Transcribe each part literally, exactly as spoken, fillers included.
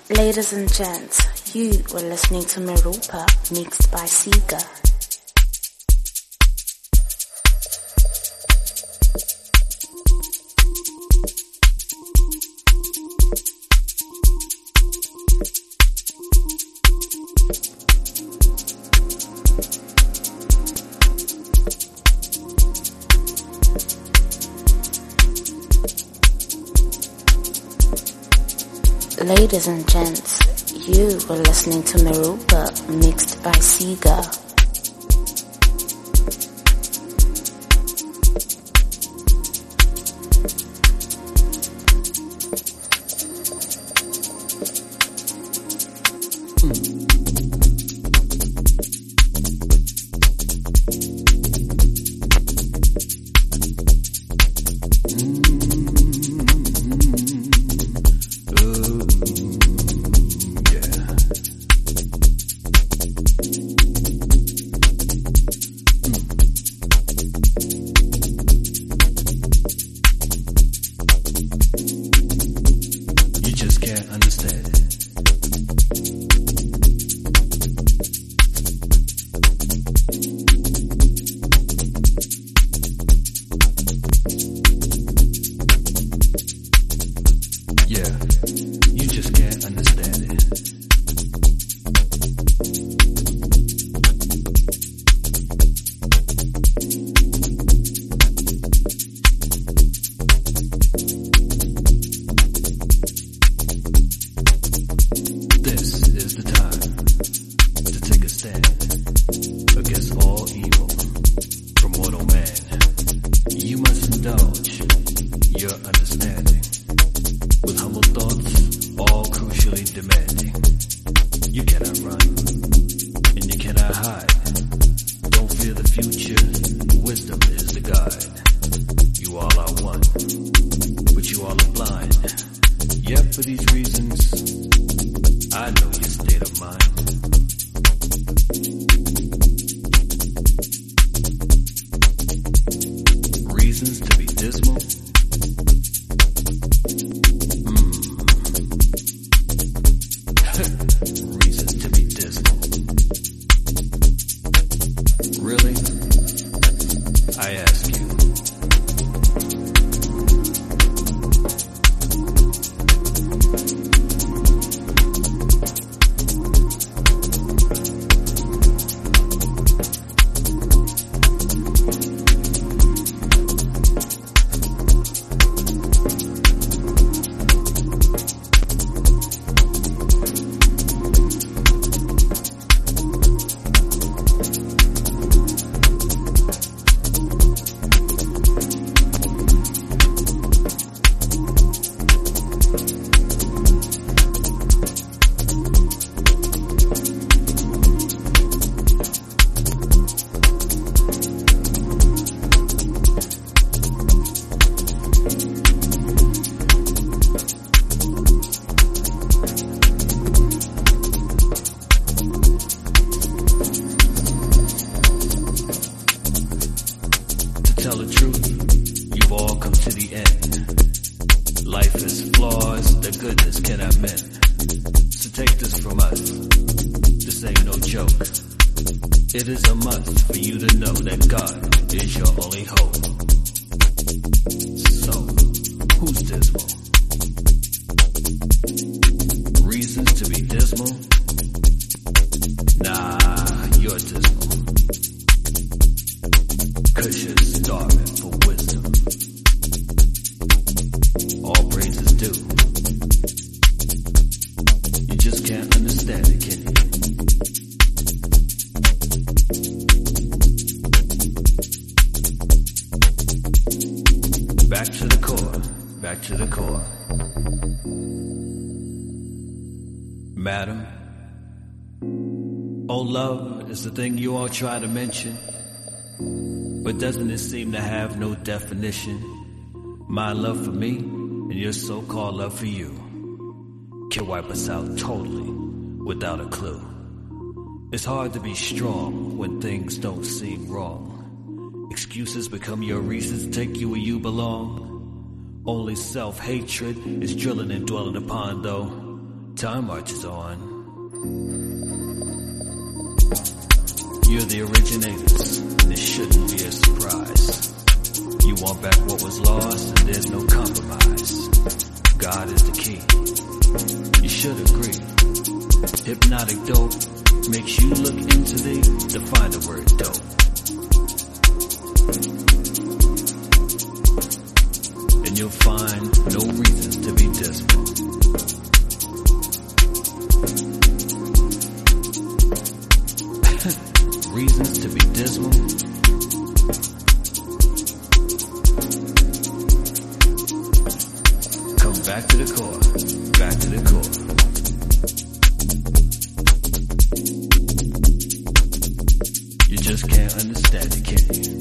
Ladies and gents, you were listening to Merupa mixed by Sega. Ladies and gents, you were listening to Merupa mixed by Sega. Madam, oh love is the thing you all try to mention, but doesn't it seem to have no definition? My love for me and your so-called love for you can wipe us out totally without a clue. It's hard to be strong when things don't seem wrong. Excuses become your reasons to take you where you belong. Only self-hatred is drilling and dwelling upon, though. Time marches on. You're the originators, and it shouldn't be a surprise. You want back what was lost, and there's no compromise. God is the key. You should agree. Hypnotic dope makes you look into thee to find the word dope. And you'll find no reasons to be dismal. Reasons to be dismal? Come back to the core, back to the core. You just can't understand it, can you?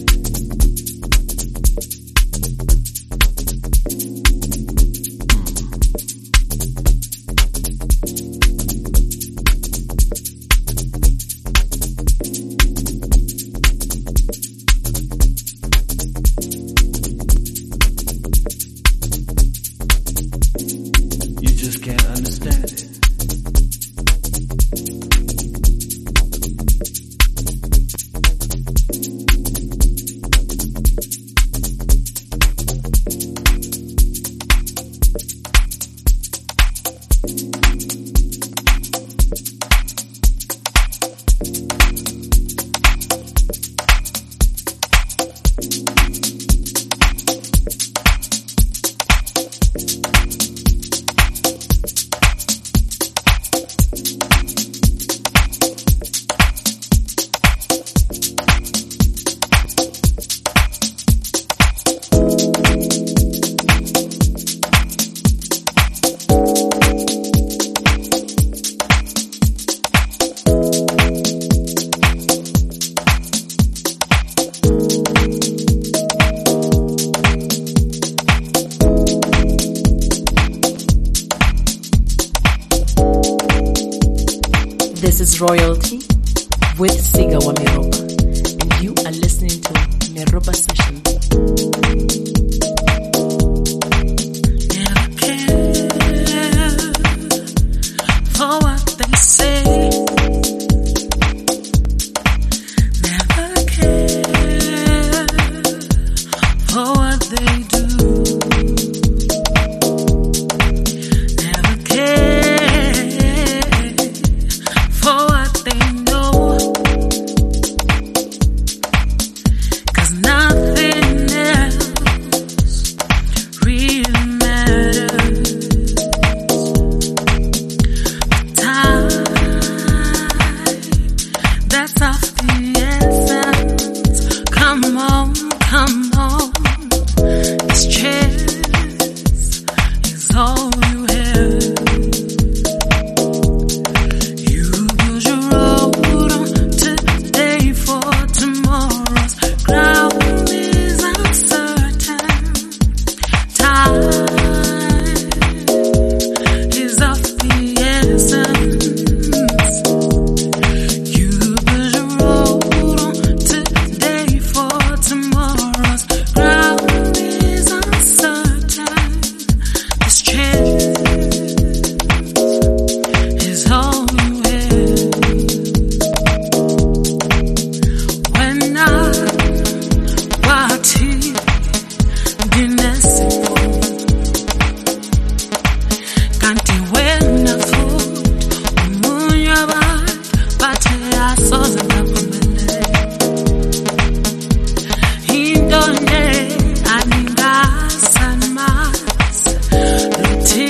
This is Royalty with Siga wa Meropa, and you are listening to Meropa Session. Never care for what they say. Never care for what they do. Never care for what they know. 'Cause nothing else really matters. Time, that's of the essence. Come on, come on. This chance is all you have. You build your road on today for tomorrow's ground is uncertain. Time is of the essence. You build your road on today for tomorrow's ground is uncertain. This chance is all you have. When I wati dinesipo kanti wena food umunya ba bathe asoze ngakumele indonye aningasanmas luthi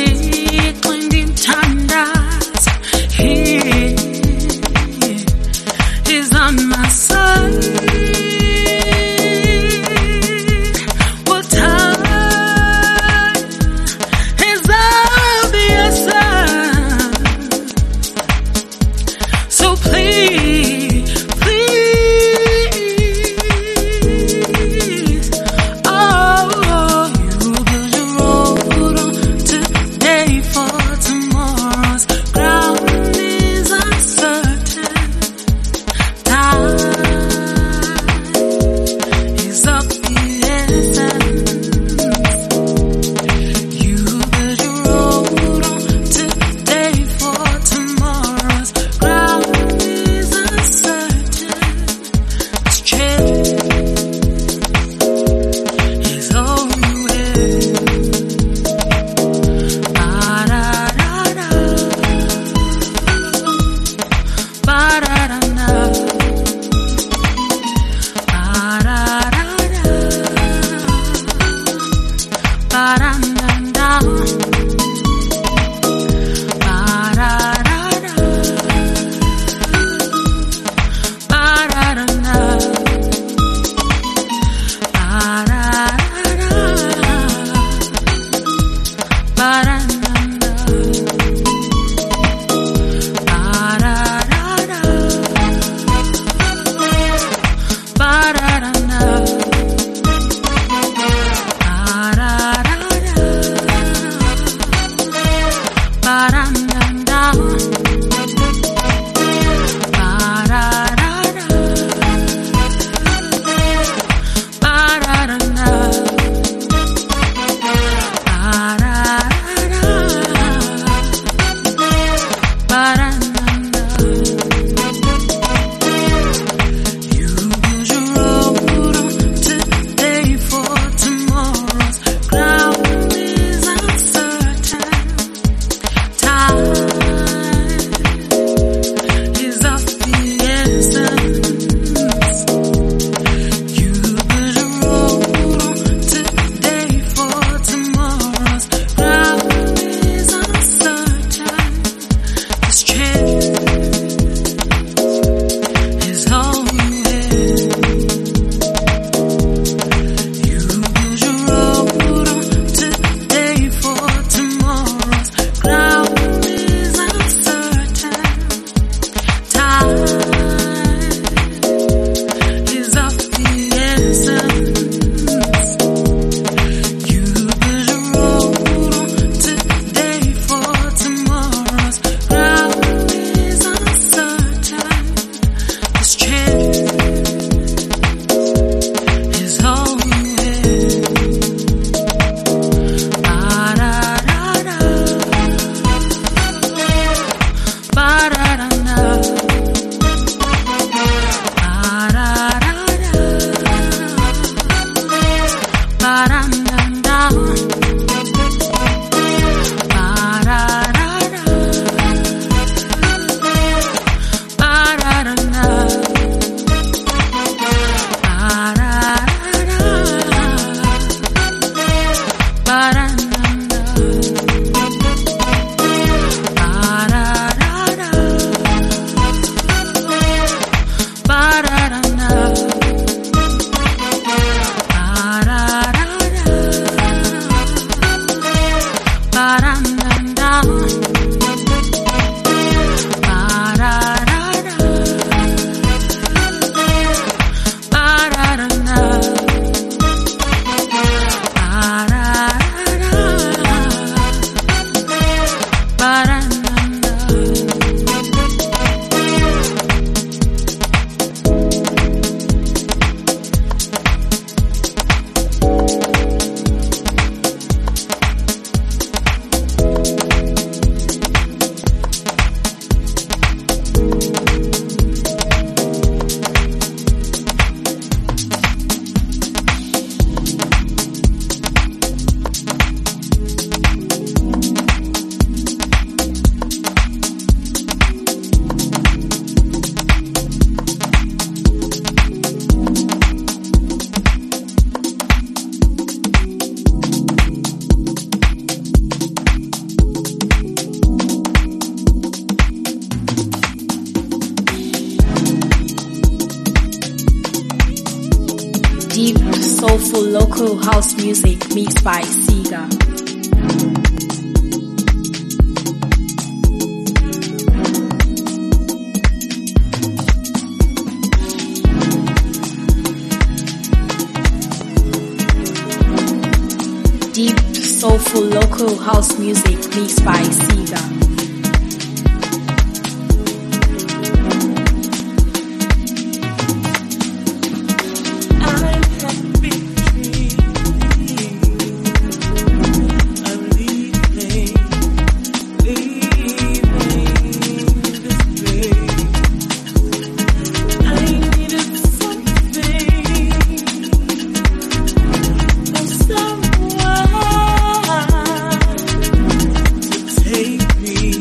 soulful local house music mixed by Siga. Deep soulful local house music mixed by Siga. Take me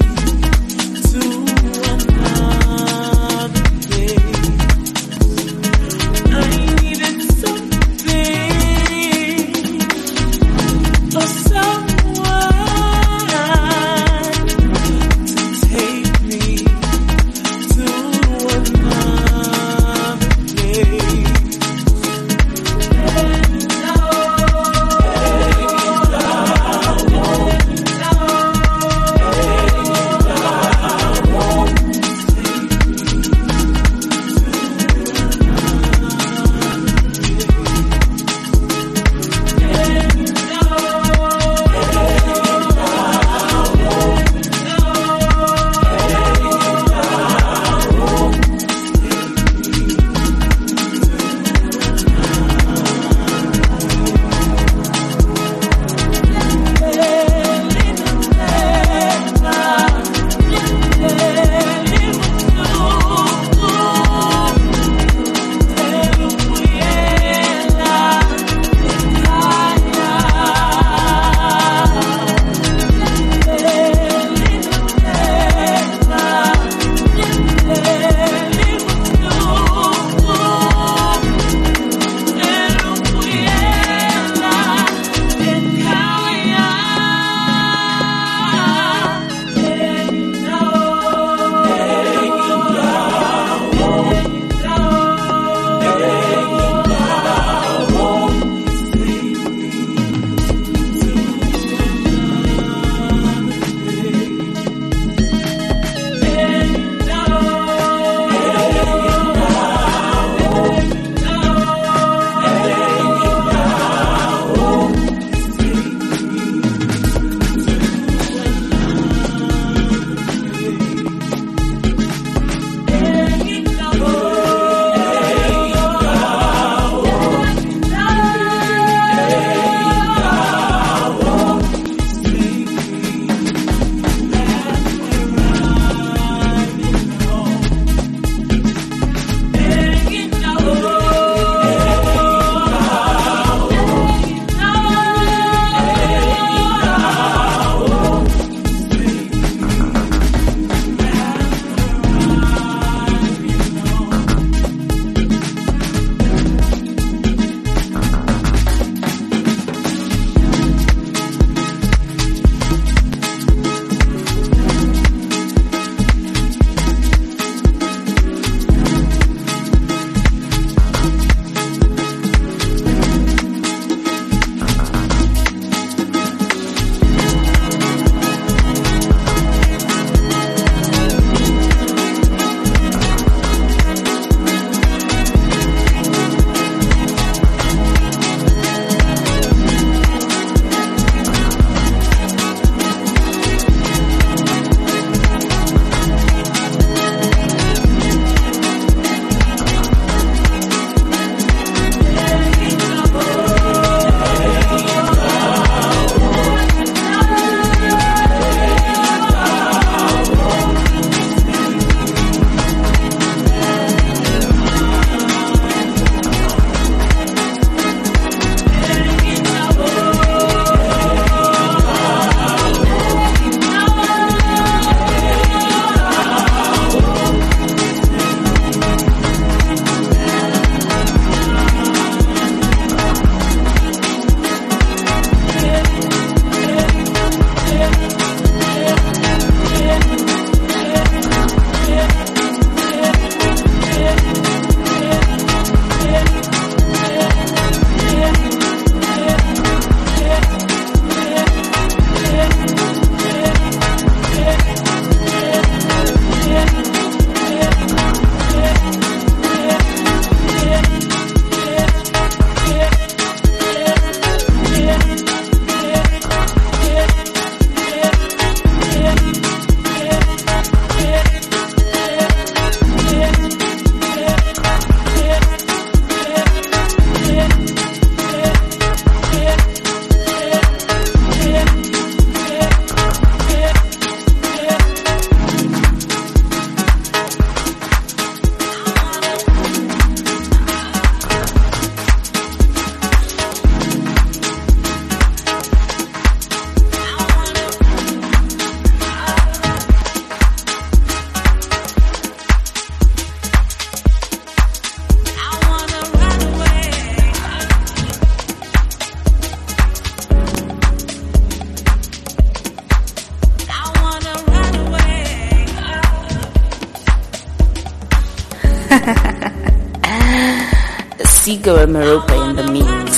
Sigo and Meropa in the mix.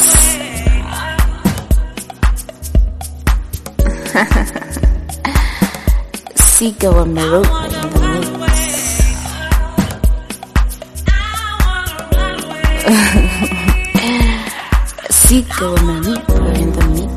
Sigo and Meropa in the mix. Sigo and Meropa in the mix.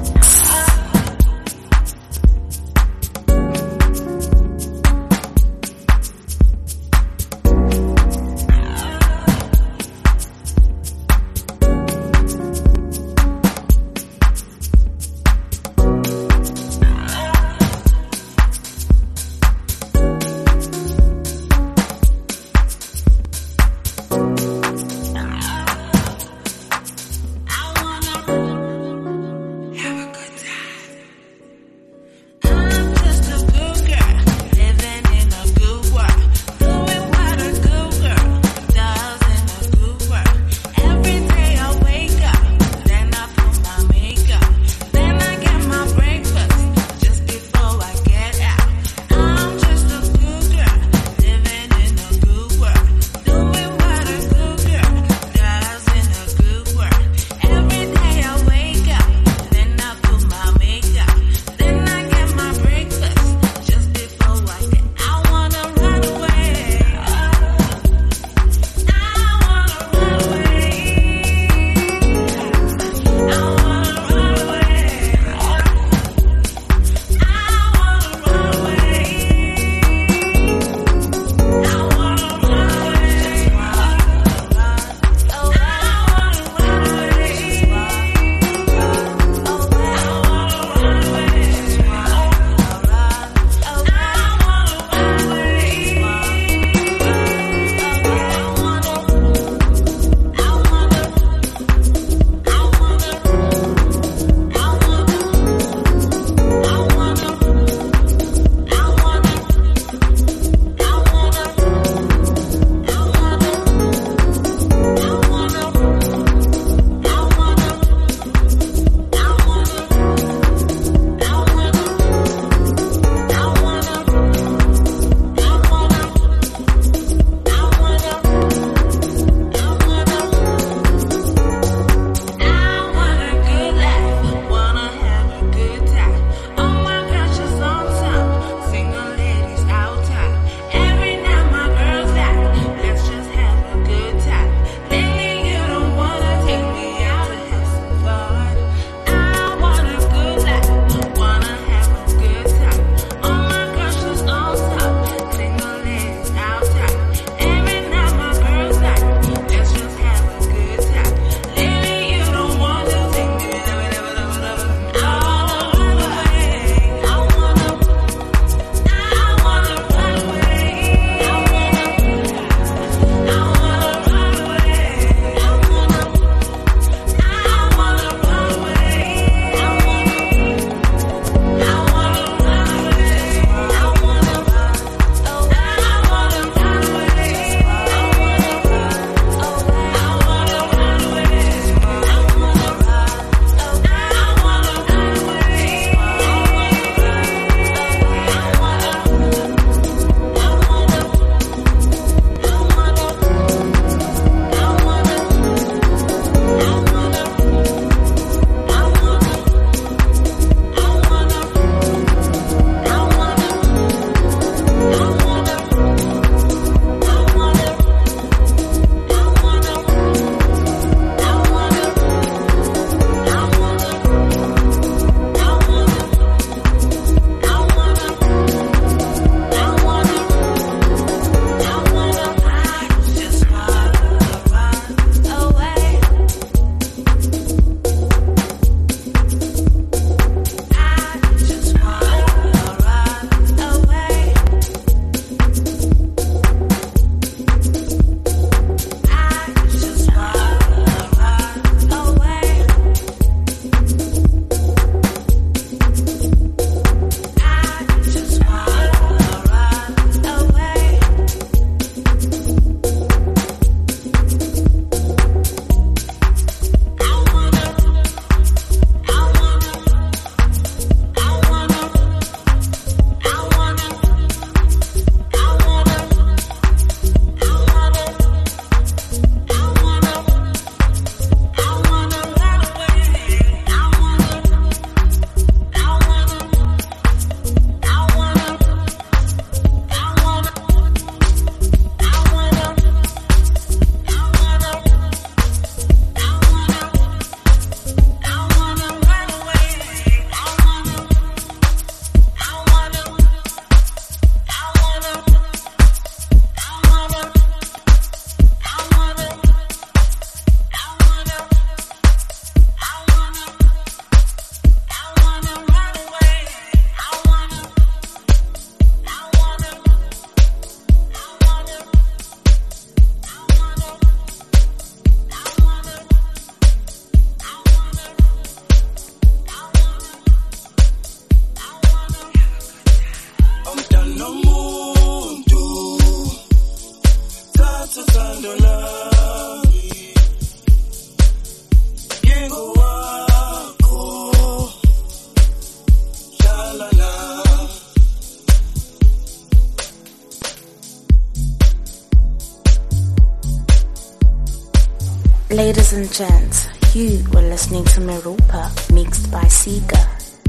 Ladies and gents, you were listening to Merupa, mixed by Sega.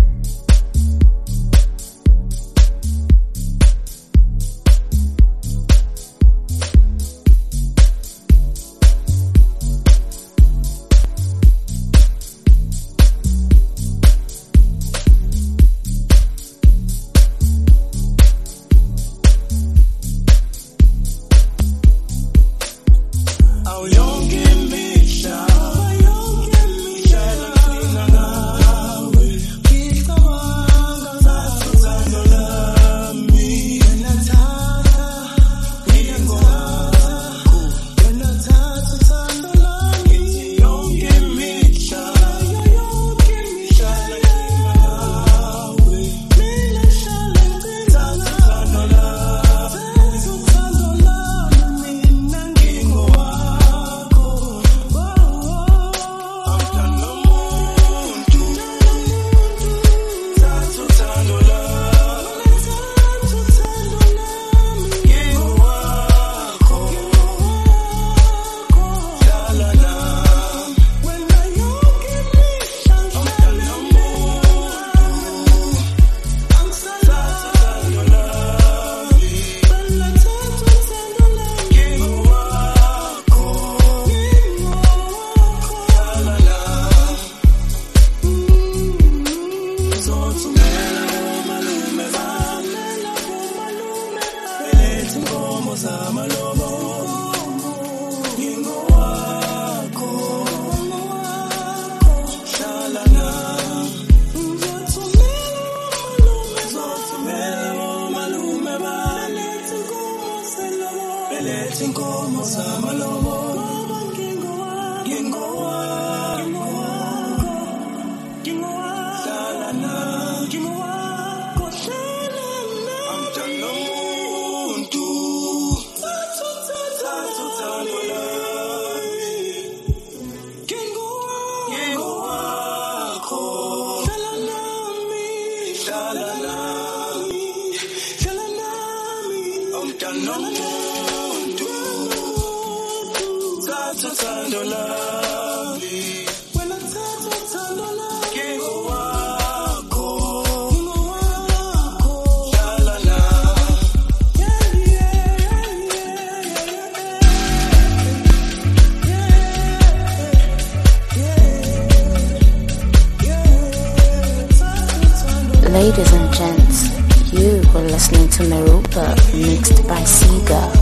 Ladies and gents, you were listening to Merupa, mixed by Sega.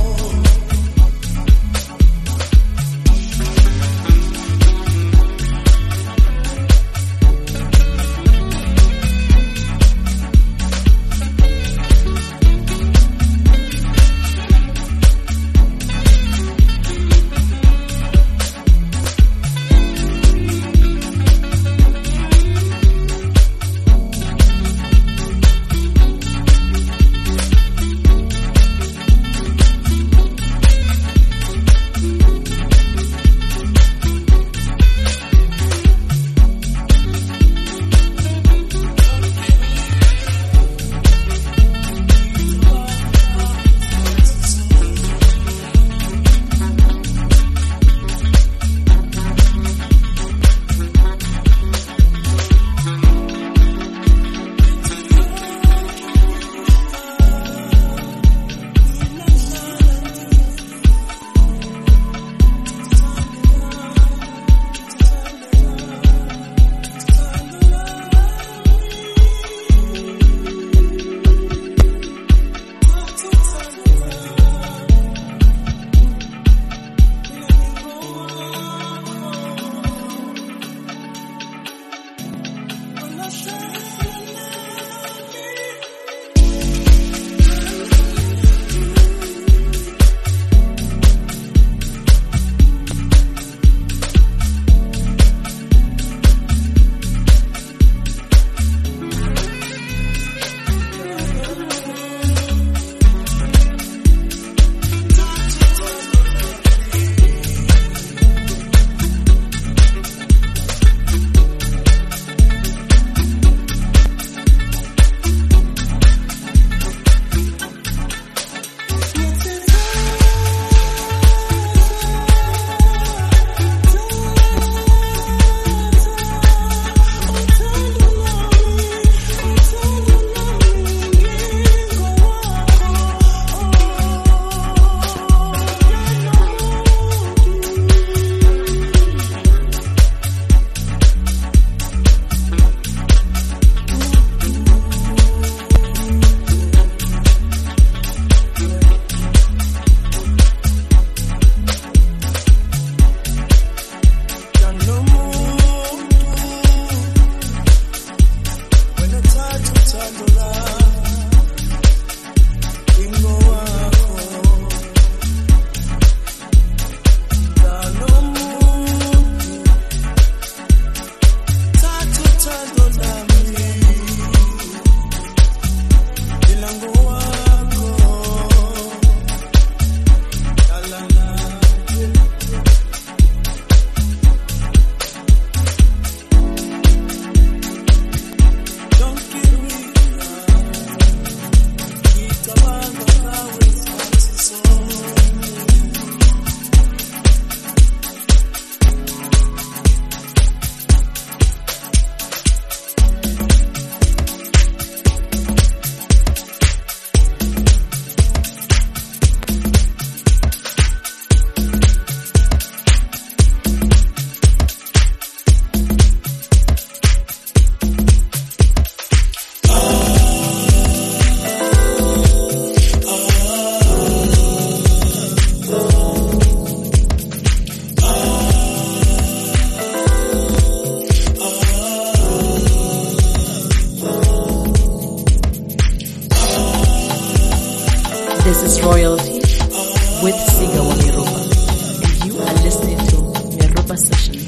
This is Royalty with Siga wa Meropa, and you are listening to Meropa Sessions.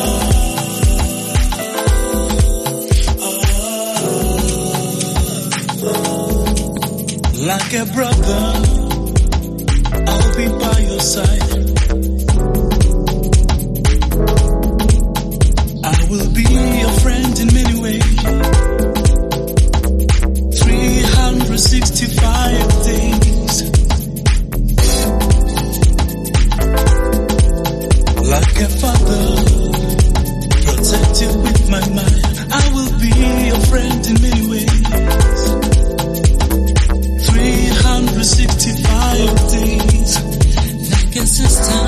Like a brother, I'll be by your side. I will be your friend in many ways. three hundred sixty-five days. Like a father, protected with my mind. I will be your friend in many ways. three hundred sixty-five days. Like a sister,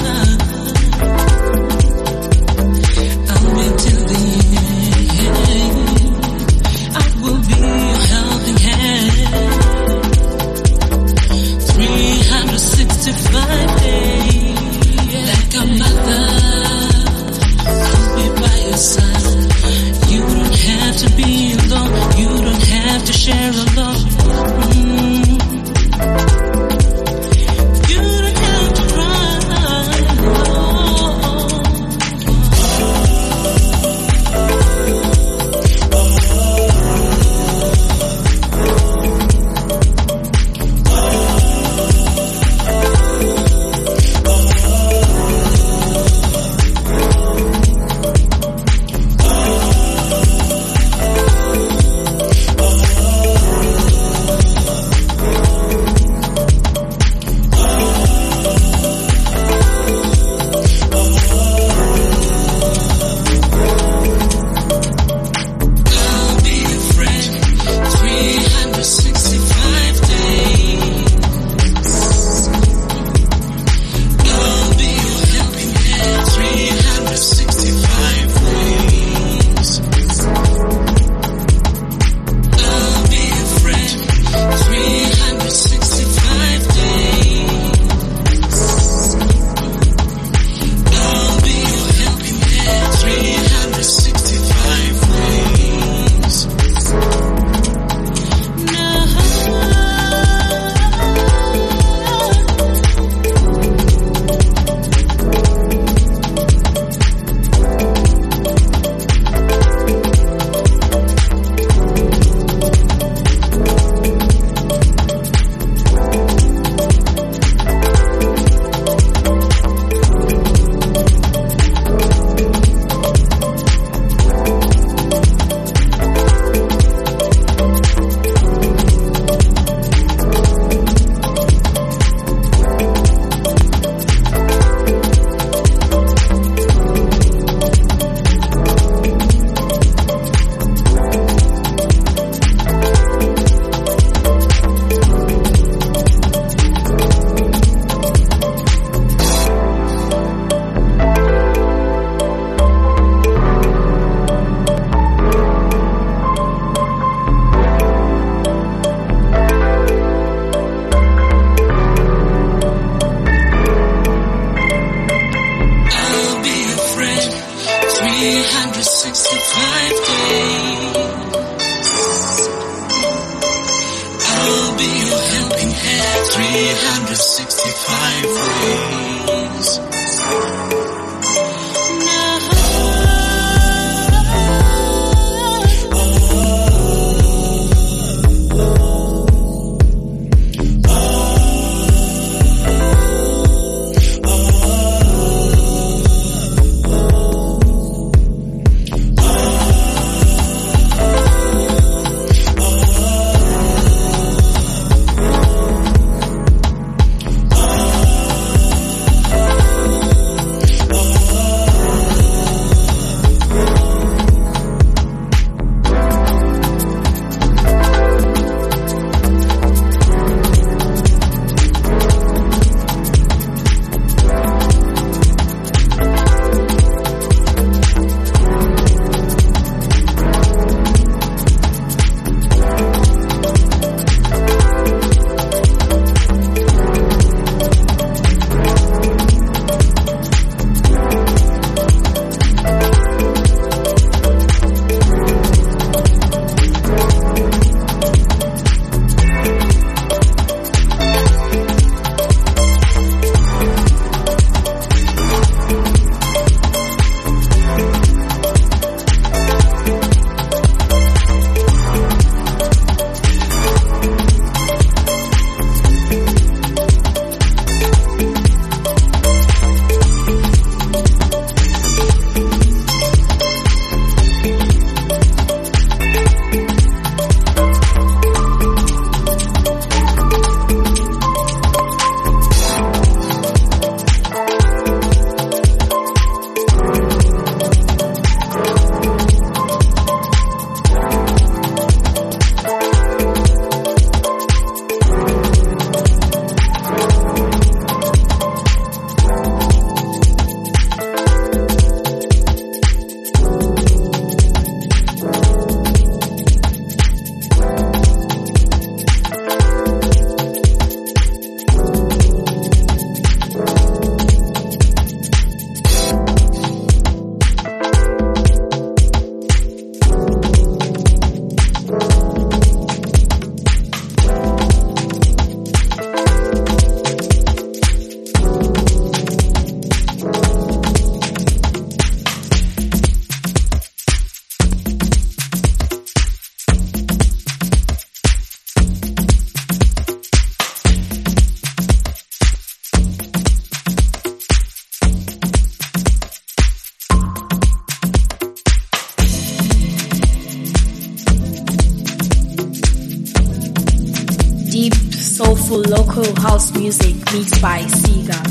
I'll be till the end. I will be your helping hand. three hundred sixty-five days. Like a mother, I'll be by your side. You don't have to be alone. You don't have to share alone. Deep, soulful local house music mixed by Siga.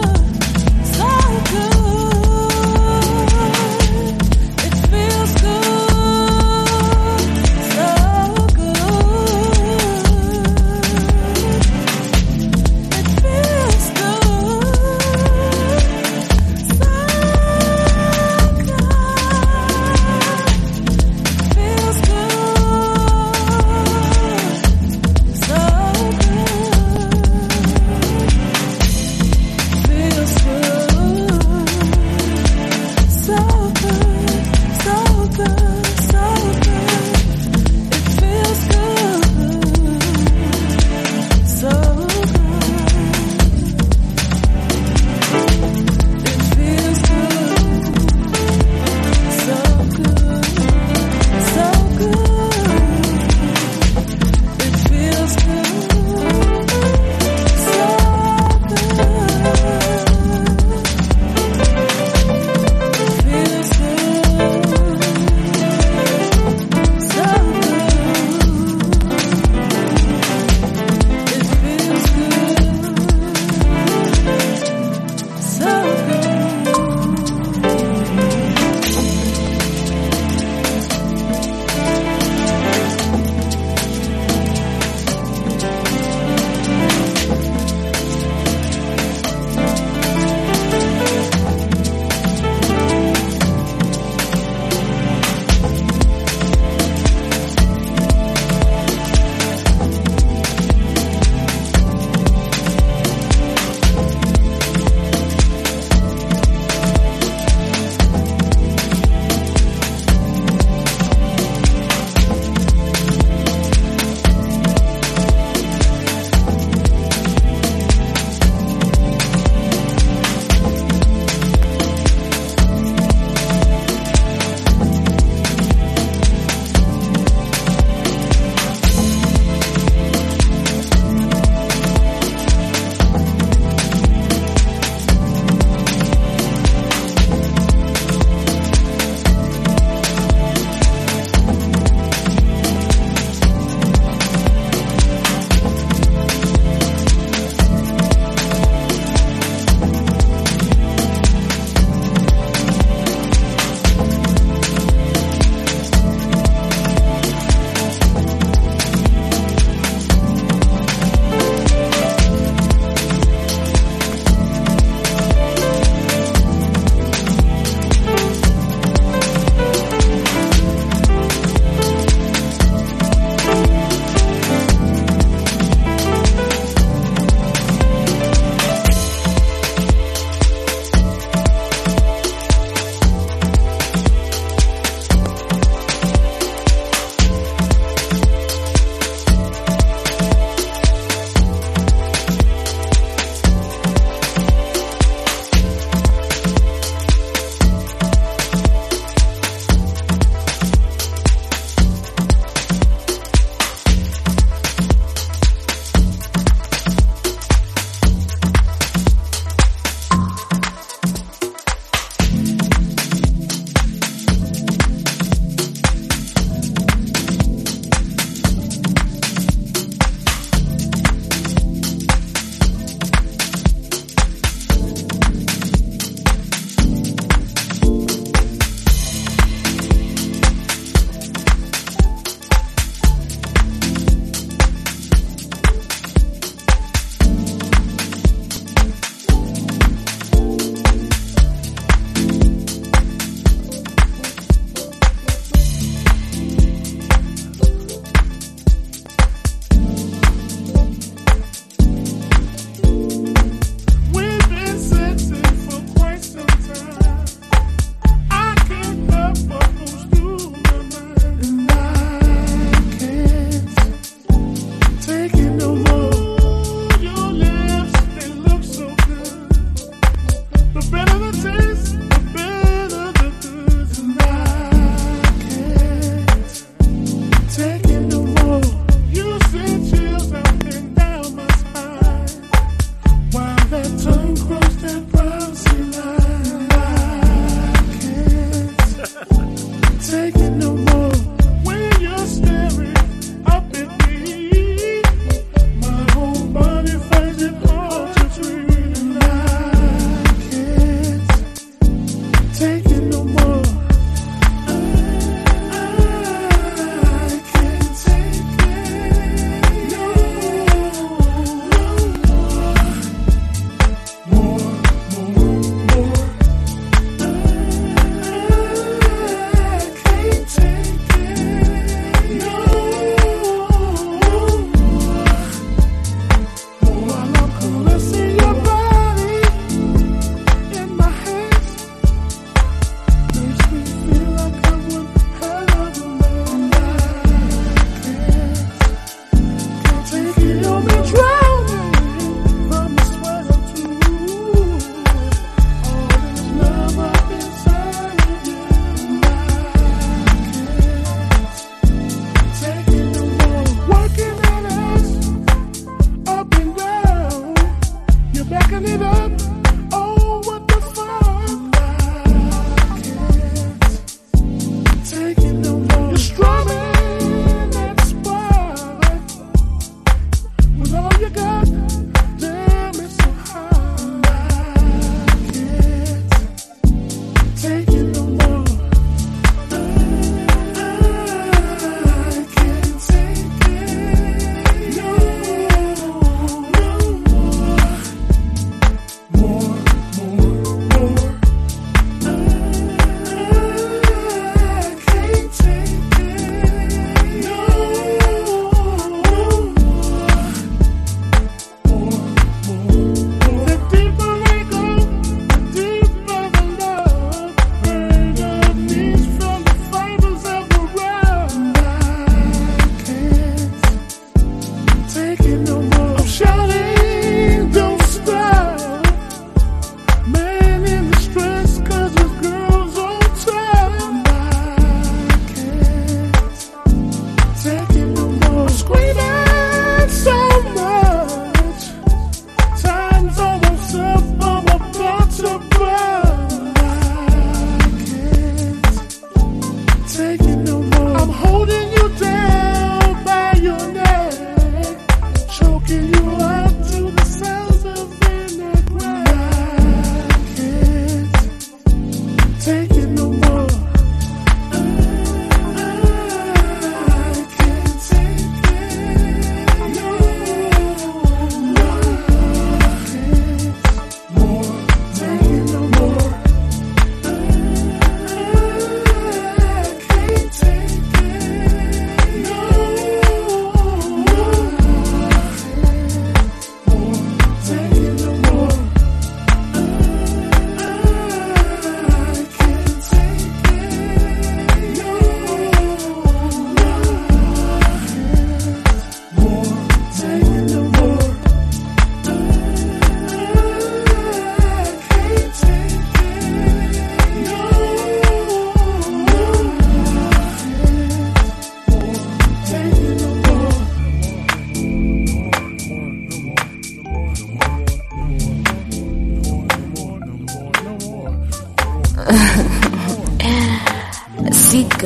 Feels good.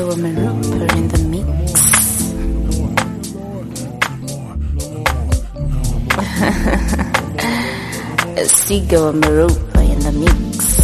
Sigo Amarupa in the mix. Sigo Amarupa in the mix.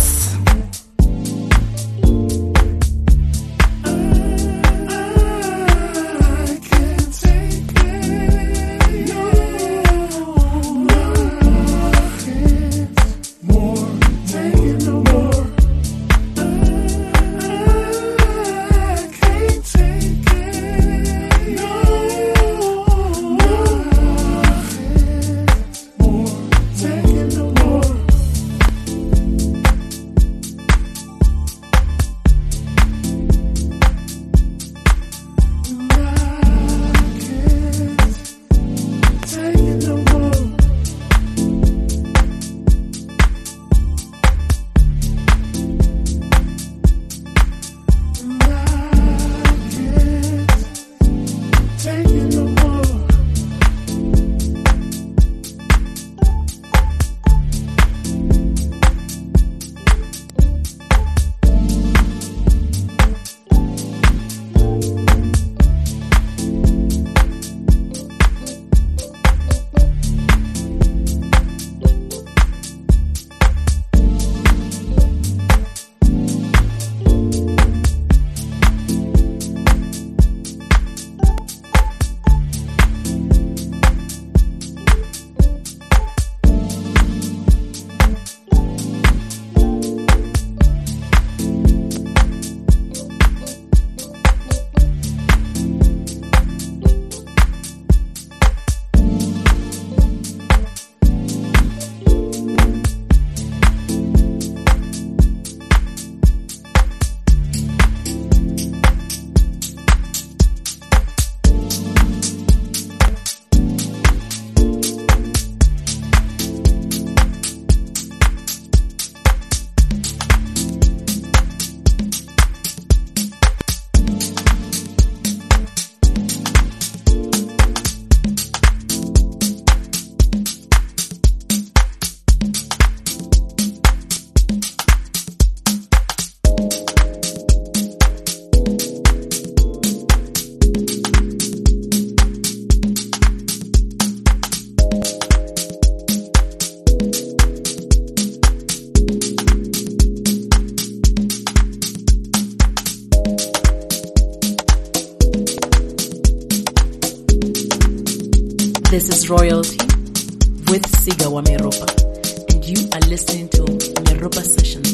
This is Royalty with Siga Wamiropa, and you are listening to Miropa Sessions.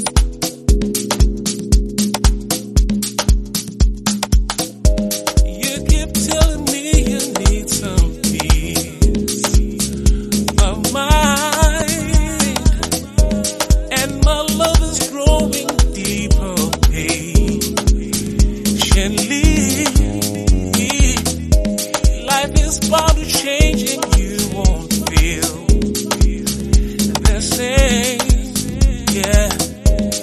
You keep telling me you need some peace of mind, and my love is growing deeper patiently. Life is bound to change and you won't feel the same, yeah.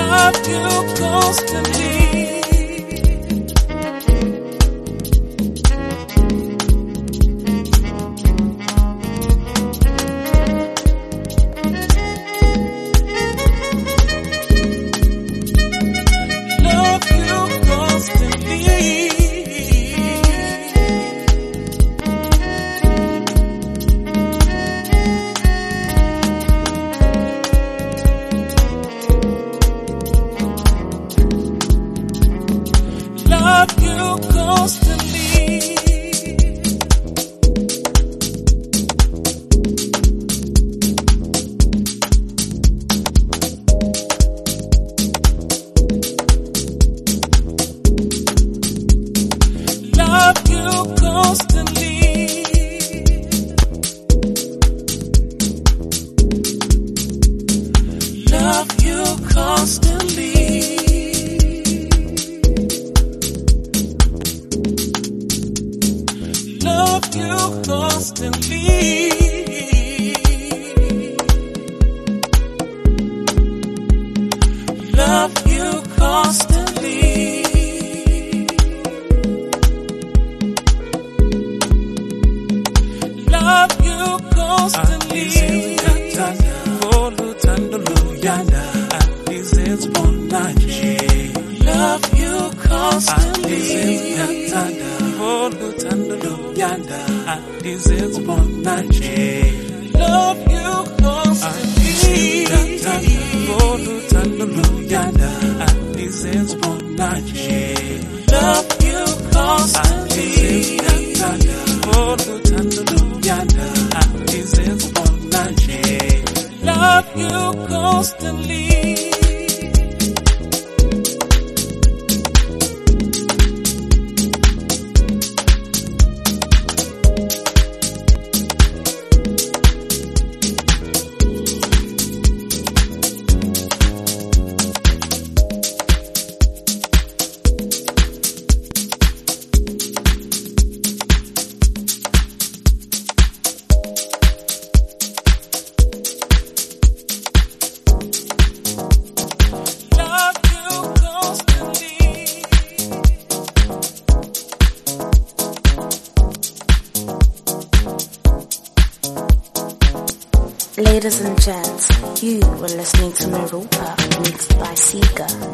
love you constantly. Ladies and gents, you were listening to Merupa, mixed by Sega.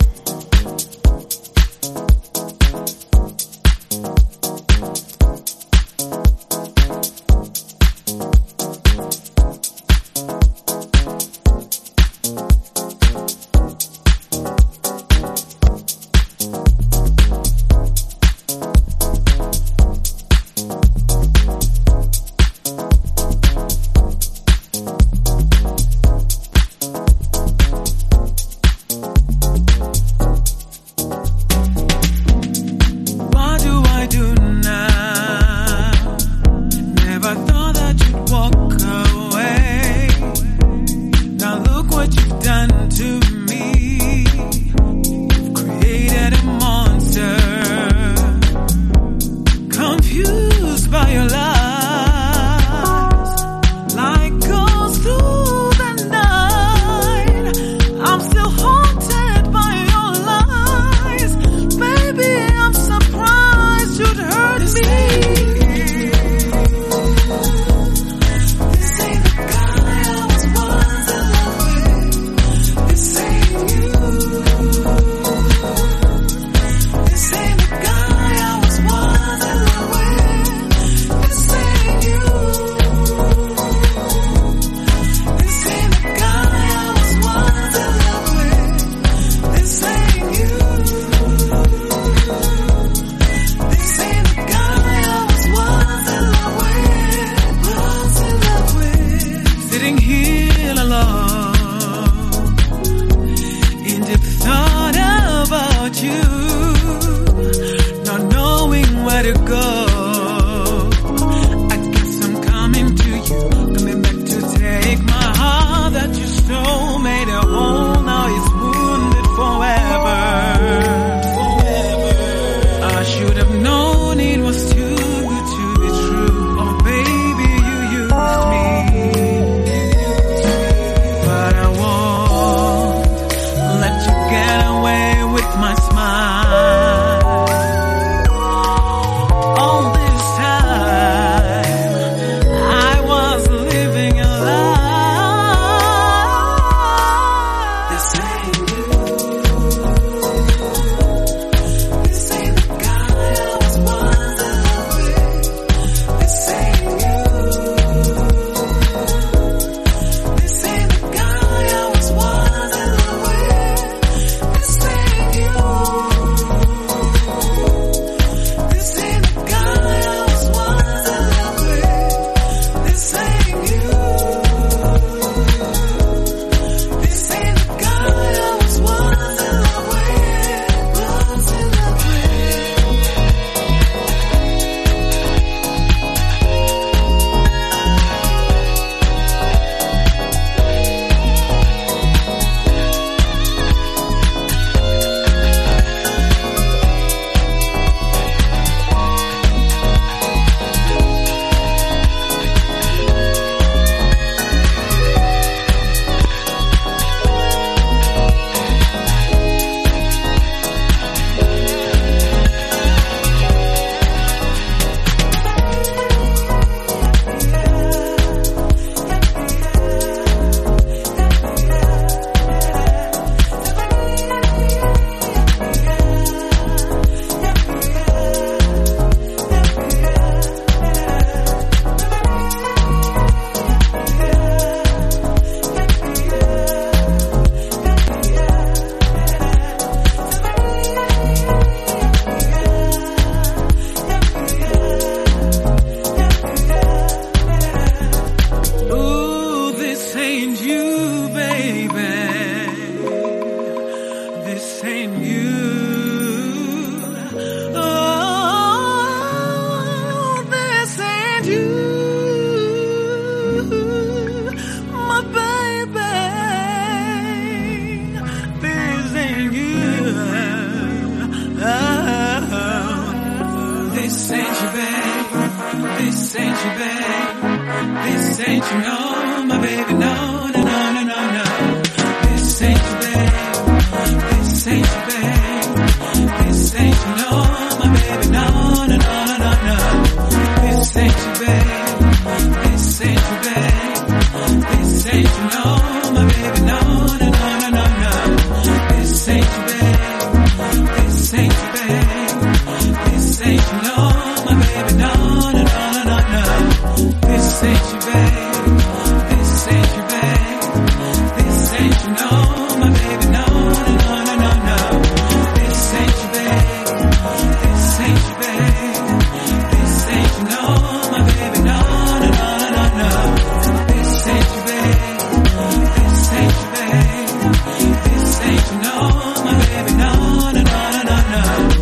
ain't you. Oh, this ain't you, my baby. This ain't you. Oh, this ain't you, babe. This ain't you, babe. This ain't you, no, my baby, no, no, no, no, no, no. This ain't you, babe. This ain't you, babe. This ain't you, no, my baby, no, no, no, no, no, no. This ain't you, babe. This ain't you, babe. This ain't you, no, my baby, no, no, no, no, no, no. This ain't you, babe. This ain't you, babe. This ain't you, no, my baby, no, no, no, no, no, no. This ain't you, babe. This ain't you, babe. This ain't you, no, my baby, no, no, no, no, no, no. This ain't you, babe. This ain't you, babe. This ain't you, no, my baby, no, no, no, no, no, no. This ain't you, babe. This ain't you, babe. This ain't you, no, my baby, no, no, no, no, no, no.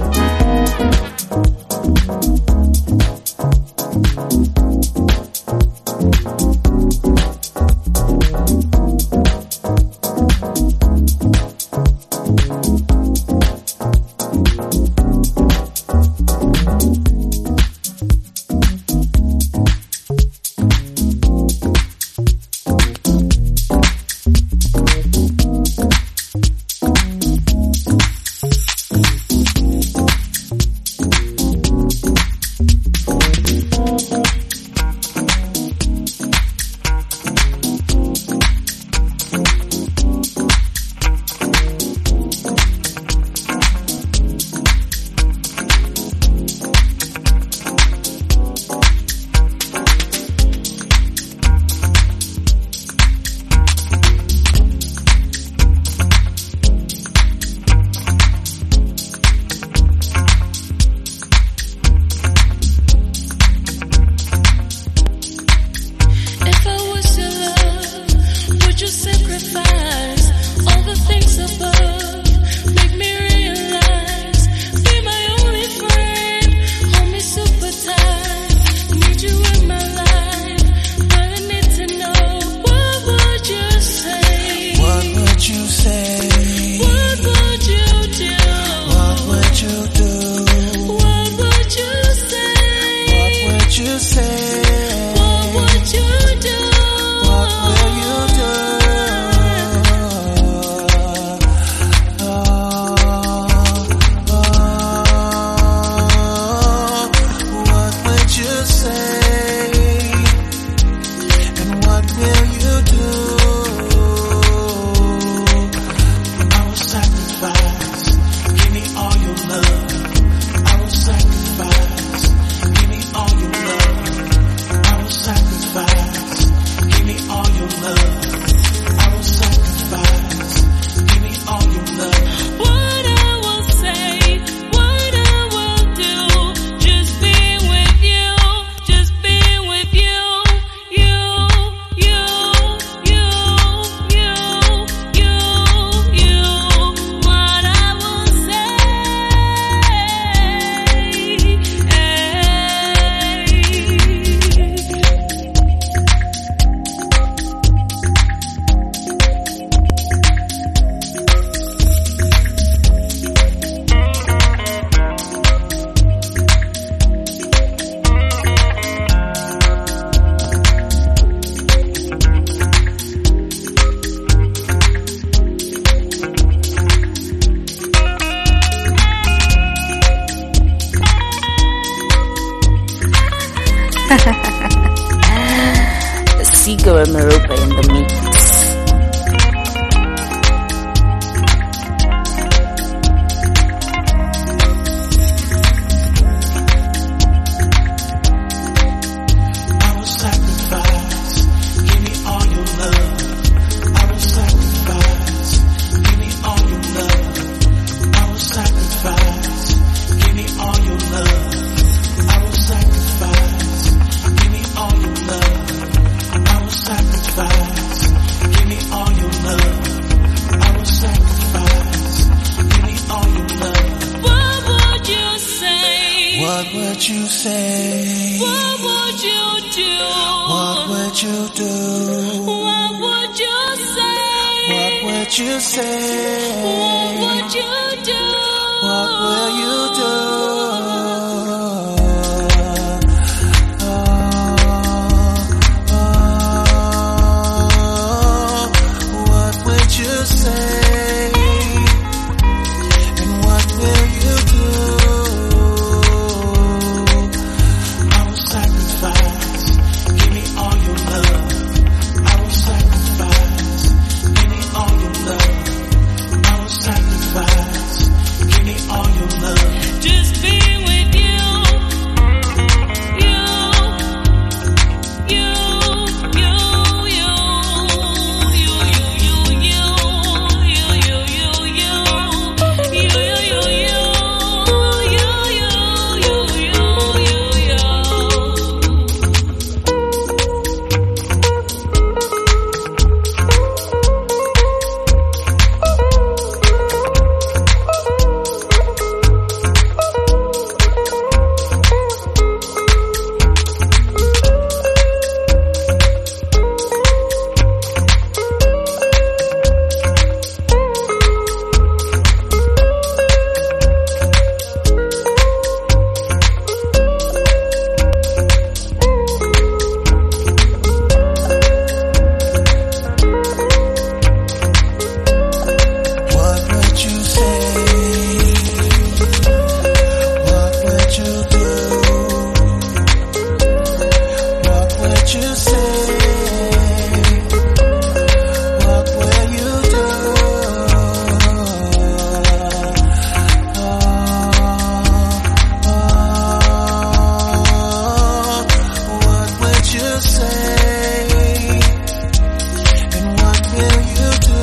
Sigo and Maropa in the mix. Sacrifice. What would you say? What would you do? What would you do? What would you say? What would you say? What would you do? What will you do? Oh, oh, oh. What would you say? And what will you do? I will sacrifice. Give me all your love. I will sacrifice. Give me all your love. I will sacrifice. Give me all your love. Just be with you. You. You. You. You. You. You. You. You. You. You. You. You. You. You. You. What would you say? What would you do? What would you say? What will you do? Oh, oh, what would you say? And what will you do?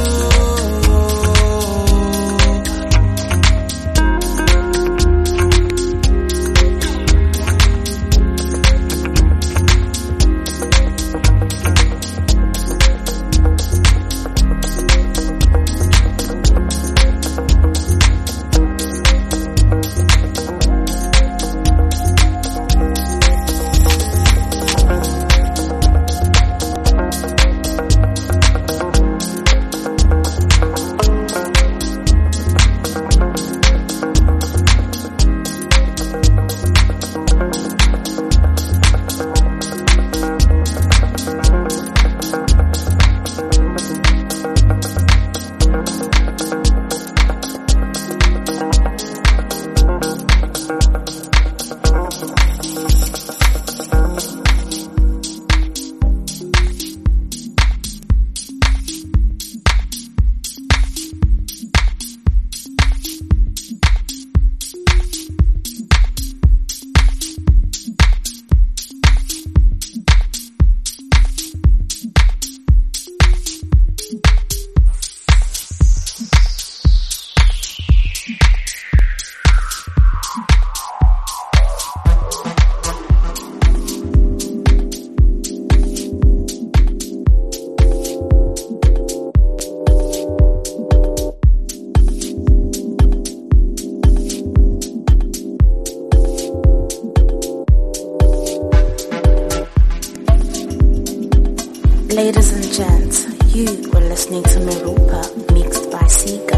Ladies and gents, you were listening to Merupa, mixed by Sega.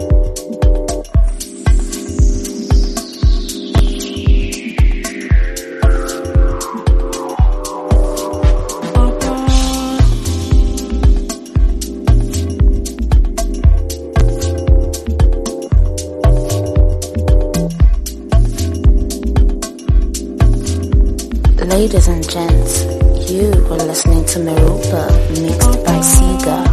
Ladies and gents, you were listening to Merupa, mixed by Sega.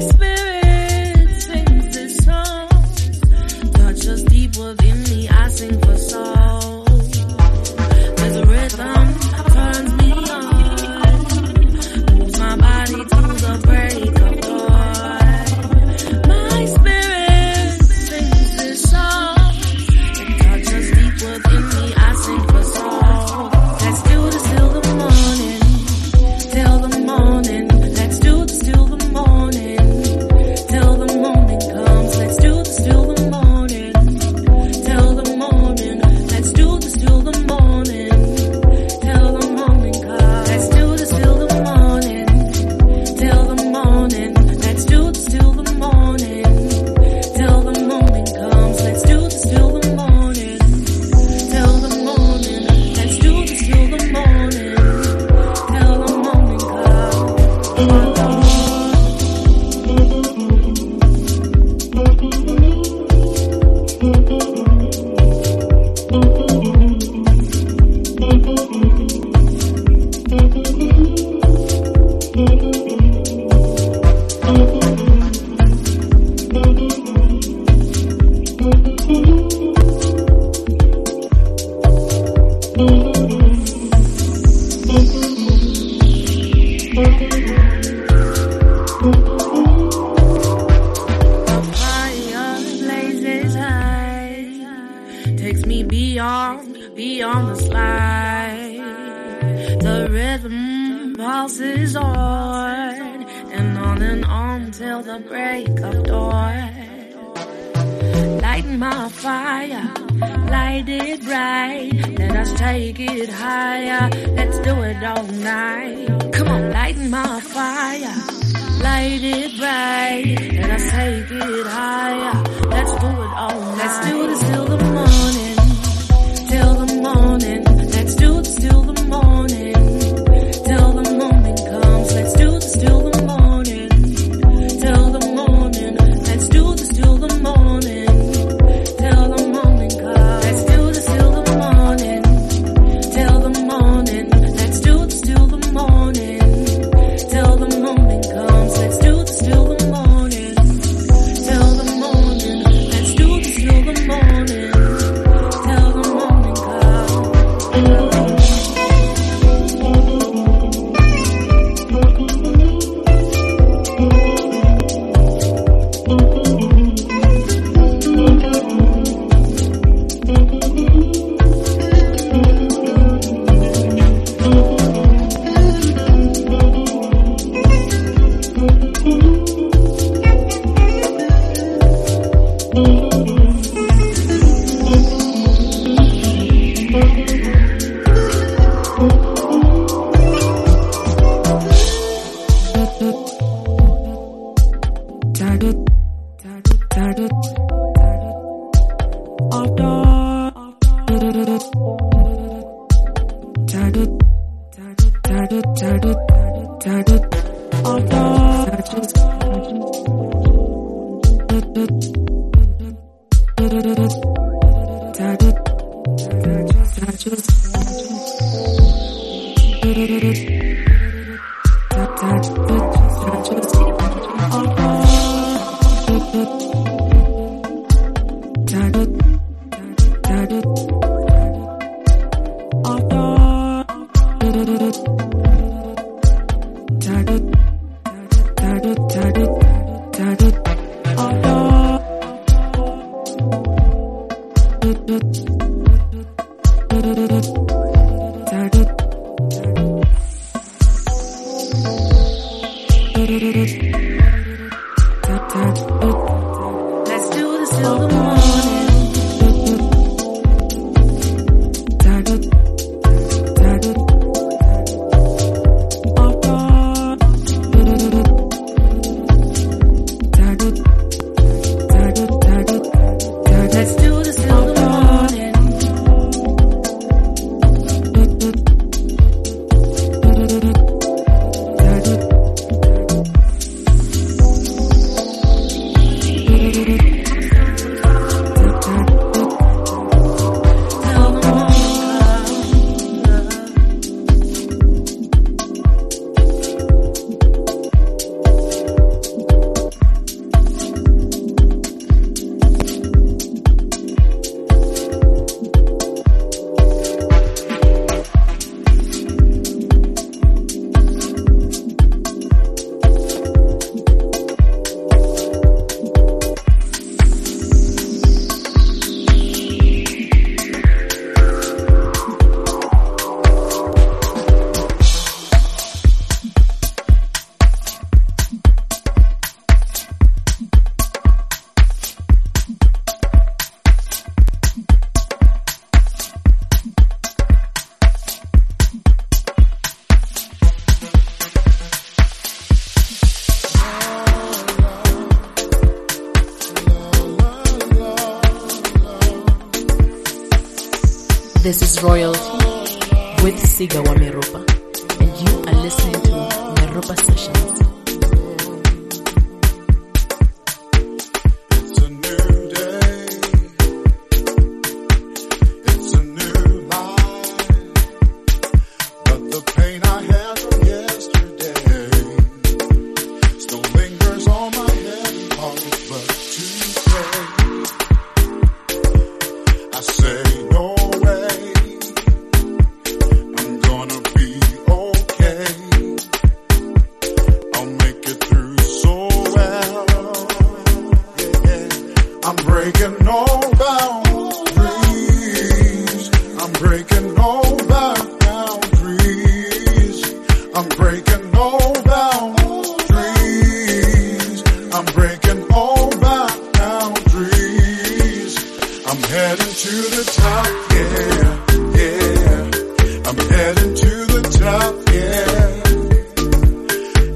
Deep within me, I sing on the slide. The rhythm pulses on and on and on till the break of dawn. Lighten my fire, light it bright. Let us take it higher. Let's do it all night. Come on, lighten my fire, light it bright. Let us take it higher. Let's do it all night. Let's do this till the morning, till the morning. Let's do this till the morning, till the morning comes. Let's do this till the morning, till the morning. Let's do this till the morning, till the morning comes. Let's do this till the morning, till the morning. Let's do this till the morning, till the morning comes. Let's do this till the morning, till the morning. Let's do this till the morning, till the morning comes. This is Royalty with Siga wa Meropa, and you are listening to Meropa Sessions. It's a new day. It's a new life. But the pain I had from yesterday still lingers on my head heart. But today I say no way. I'm gonna be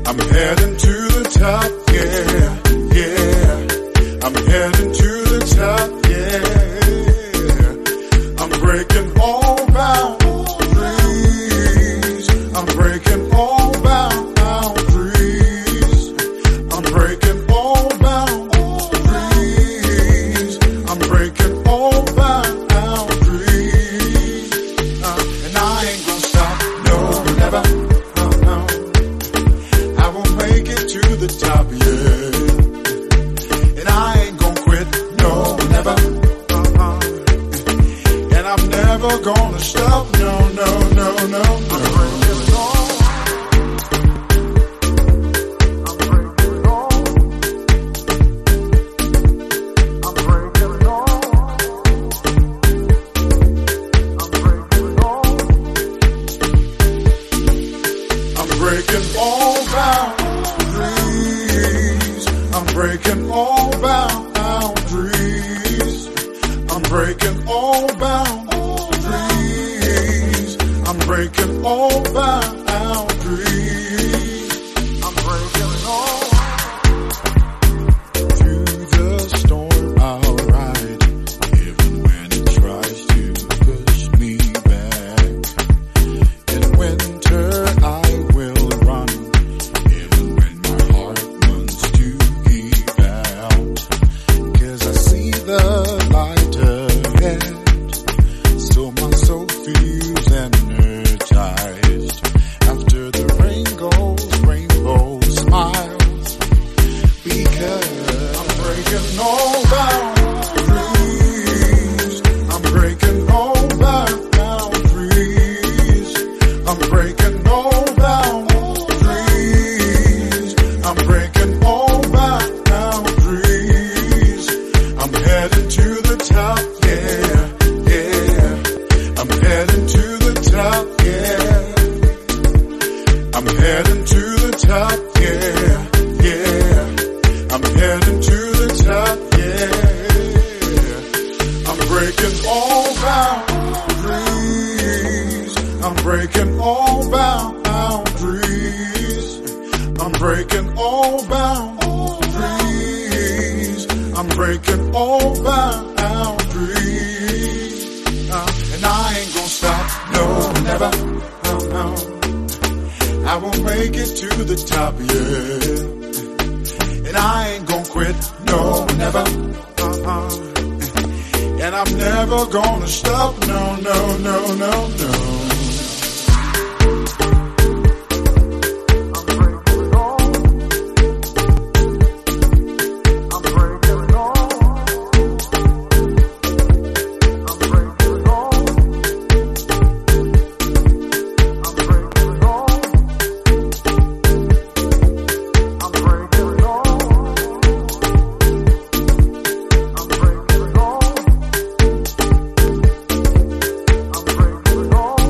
I'm heading to the top, yeah, yeah. I'm heading to the top, yeah. I'm breaking all boundaries. I'm breaking all boundaries. I'm breaking all boundaries. I'm breaking all boundaries. Uh, and I ain't gonna stop, no, never. To the top, yeah. And I ain't gonna quit, no, never. Uh-uh. And I'm never gonna stop, no, no, no, no, no. I'm breaking all boundaries. I'm breaking all boundaries. I'm breaking all boundaries. I'm breaking all boundaries. I'm breaking all. To the storm I'll ride, even when it tries to push me back. In winter I will run, even when my heart wants to give out. 'Cause I see the light ahead, so my soul feels energized. After the rain goes, rainbow smiles. Because I'm breaking all boundaries. I'm breaking all boundaries. I'm breaking all boundaries. I'm breaking all boundaries. I'm heading to the top, yeah, yeah. I'm heading to the top, yeah. I'm heading to the top, yeah, yeah. I'm heading to the top, yeah. I'm breaking all boundaries. I'm breaking all boundaries. I'm breaking all boundaries. I'm breaking all boundaries. Uh, and I ain't gonna stop, no, never, no, no. I will make it to the top, yeah. And I ain't gonna quit, no, never, uh-uh. And I'm never gonna stop, no, no, no, no, no. I'm breaking it all.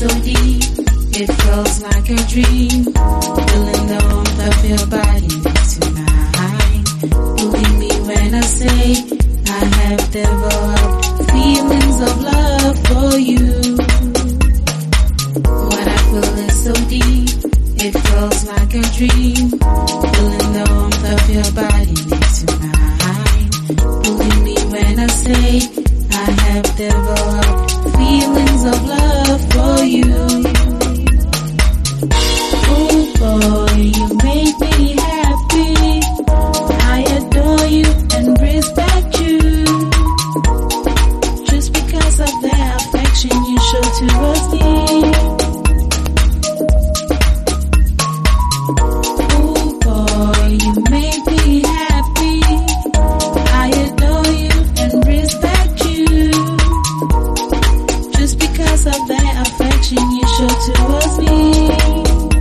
so deep, it feels like a dream. Feeling the warmth of your body tonight. Believe me when I say I have developed feelings of love for you. What I feel is so deep, it feels like a dream. Feeling the warmth of your body tonight. Believe me when I say I have developed feelings of love for you. Oh boy, you make me happy. I adore you and respect you. Just because of the affection you show towards me. Oh boy, you make me happy. I adore you and respect you. Just because of the affection you show towards me.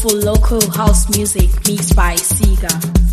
soulful local house music mixed by Siga.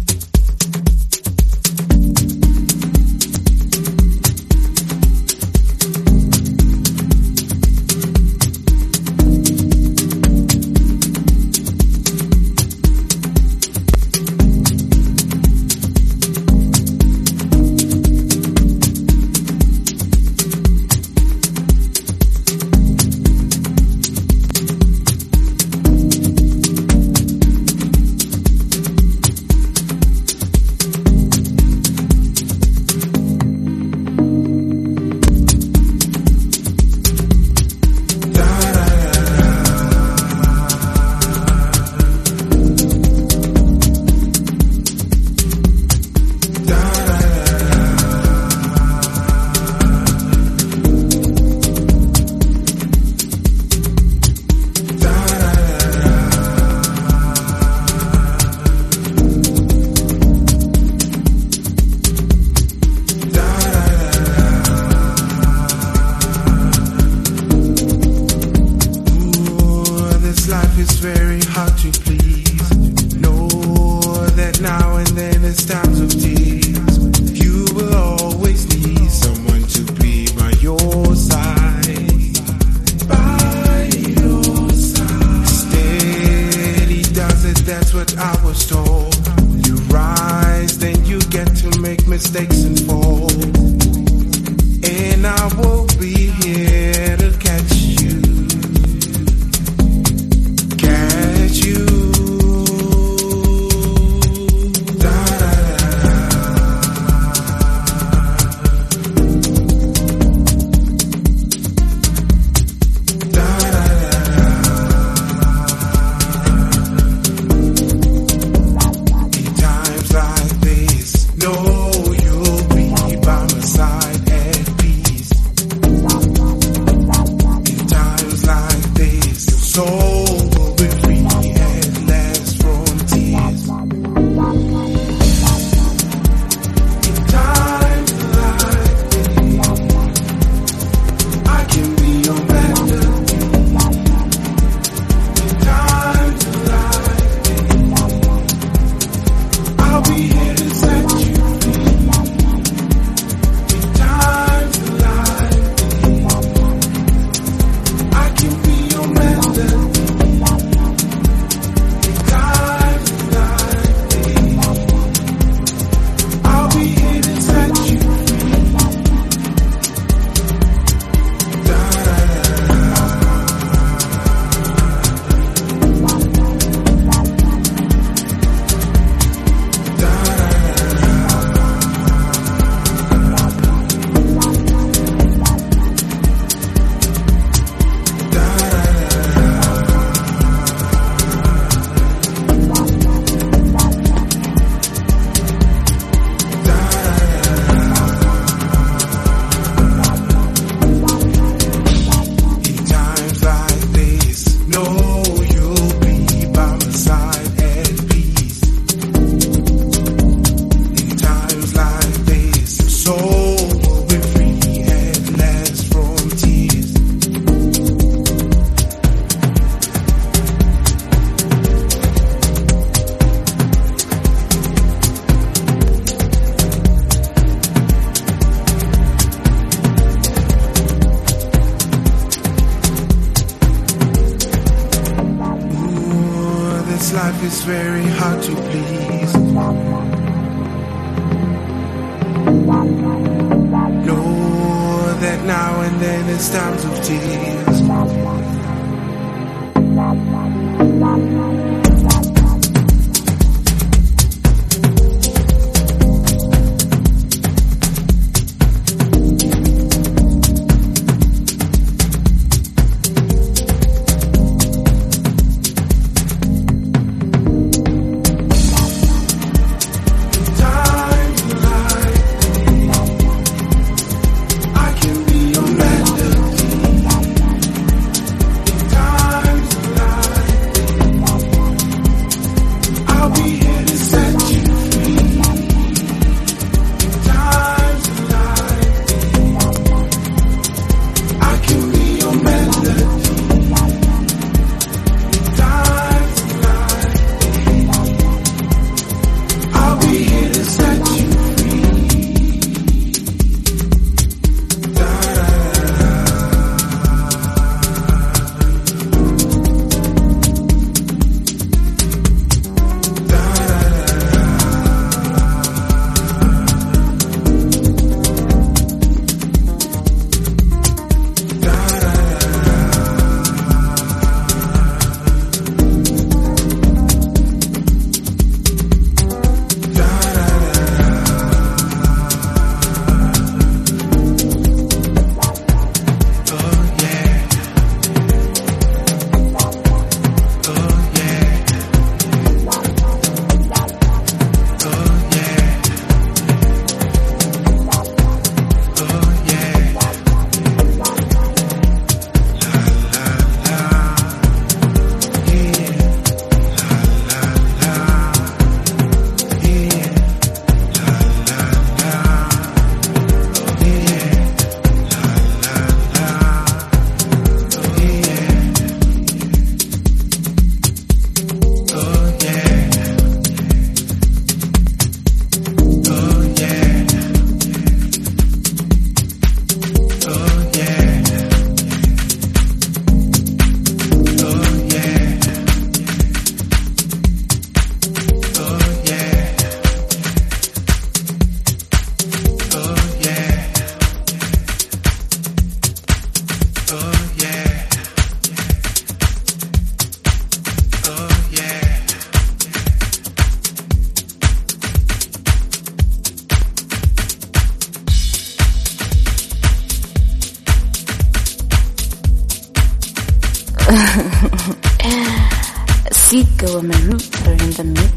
It's very hard to please. Know that now and then it's times of tears. Seco and Marupa in the mix.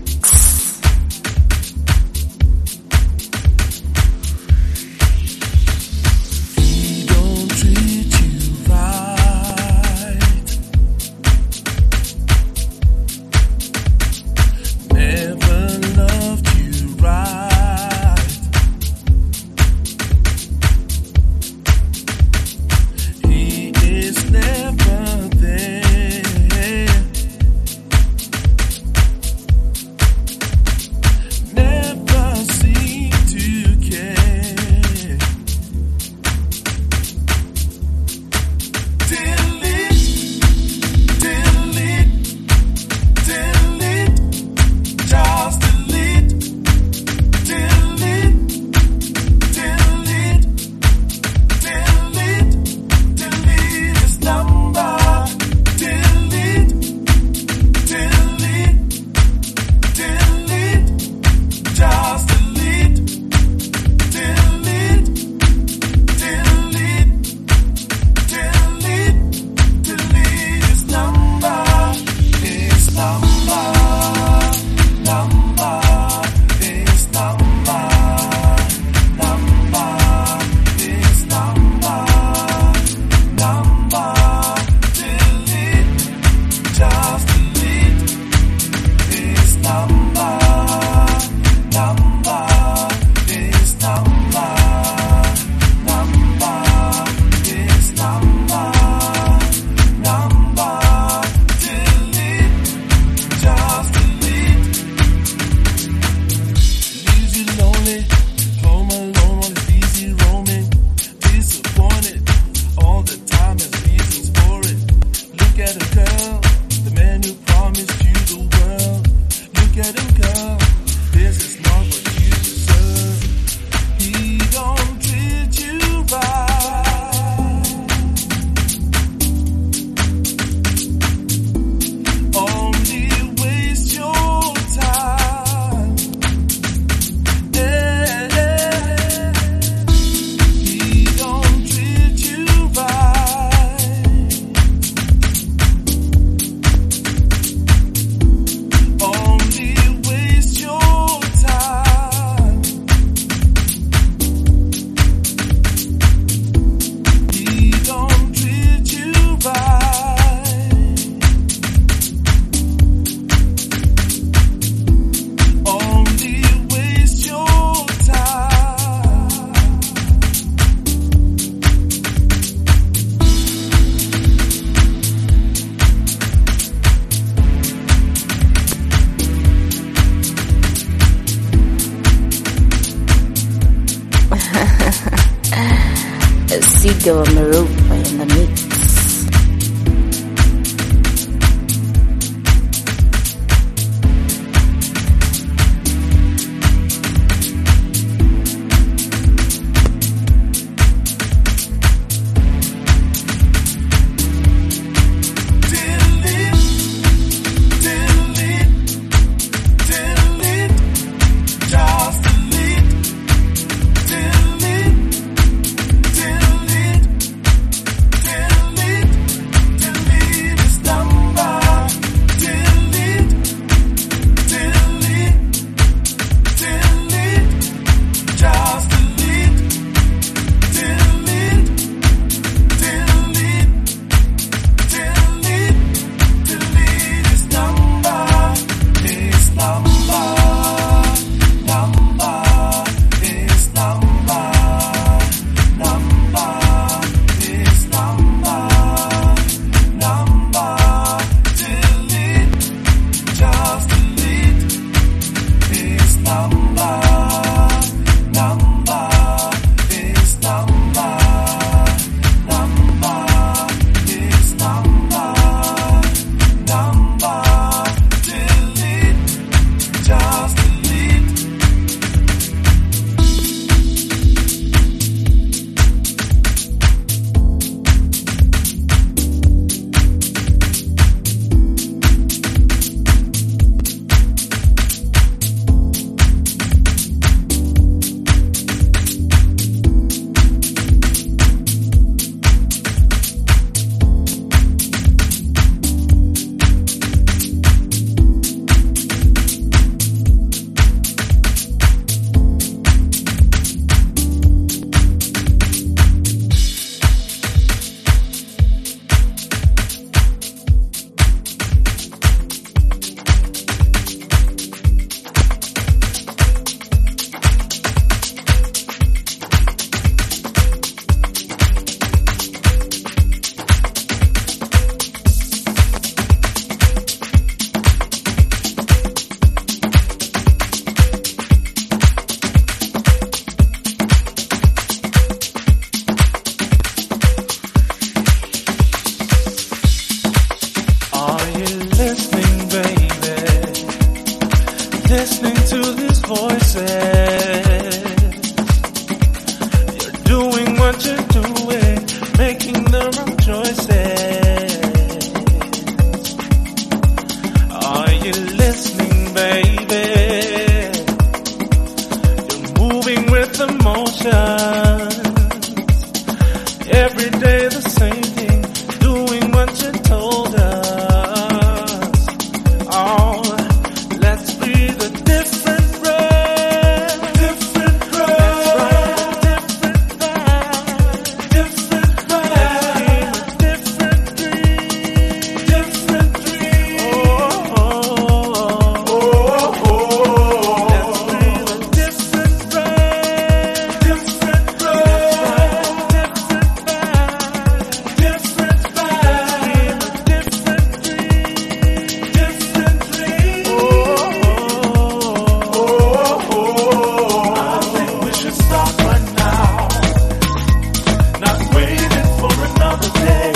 Seco and Marupa in the mix. Till what you're doing, making the wrong choices. Are you listening, baby? You're moving with emotions. Every day the same thing, doing what you told us. Oh, let's breathe a different breath. Different breath. That's right, different vibe. Different vibe. Let's dream a different dream. Different dream. Oh, oh, oh, oh, oh. Let's breathe a different breath. Different breath. That's right, different vibe. Different vibe. Let's dream a different dream. Different dream. Oh, oh, oh, oh. I think we should start right now. Not waiting for another day.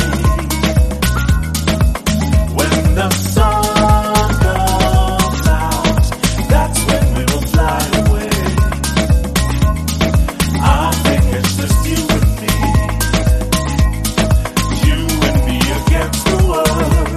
When the sun comes out, that's when we will fly away. I think it's just you and me. You and me against the world.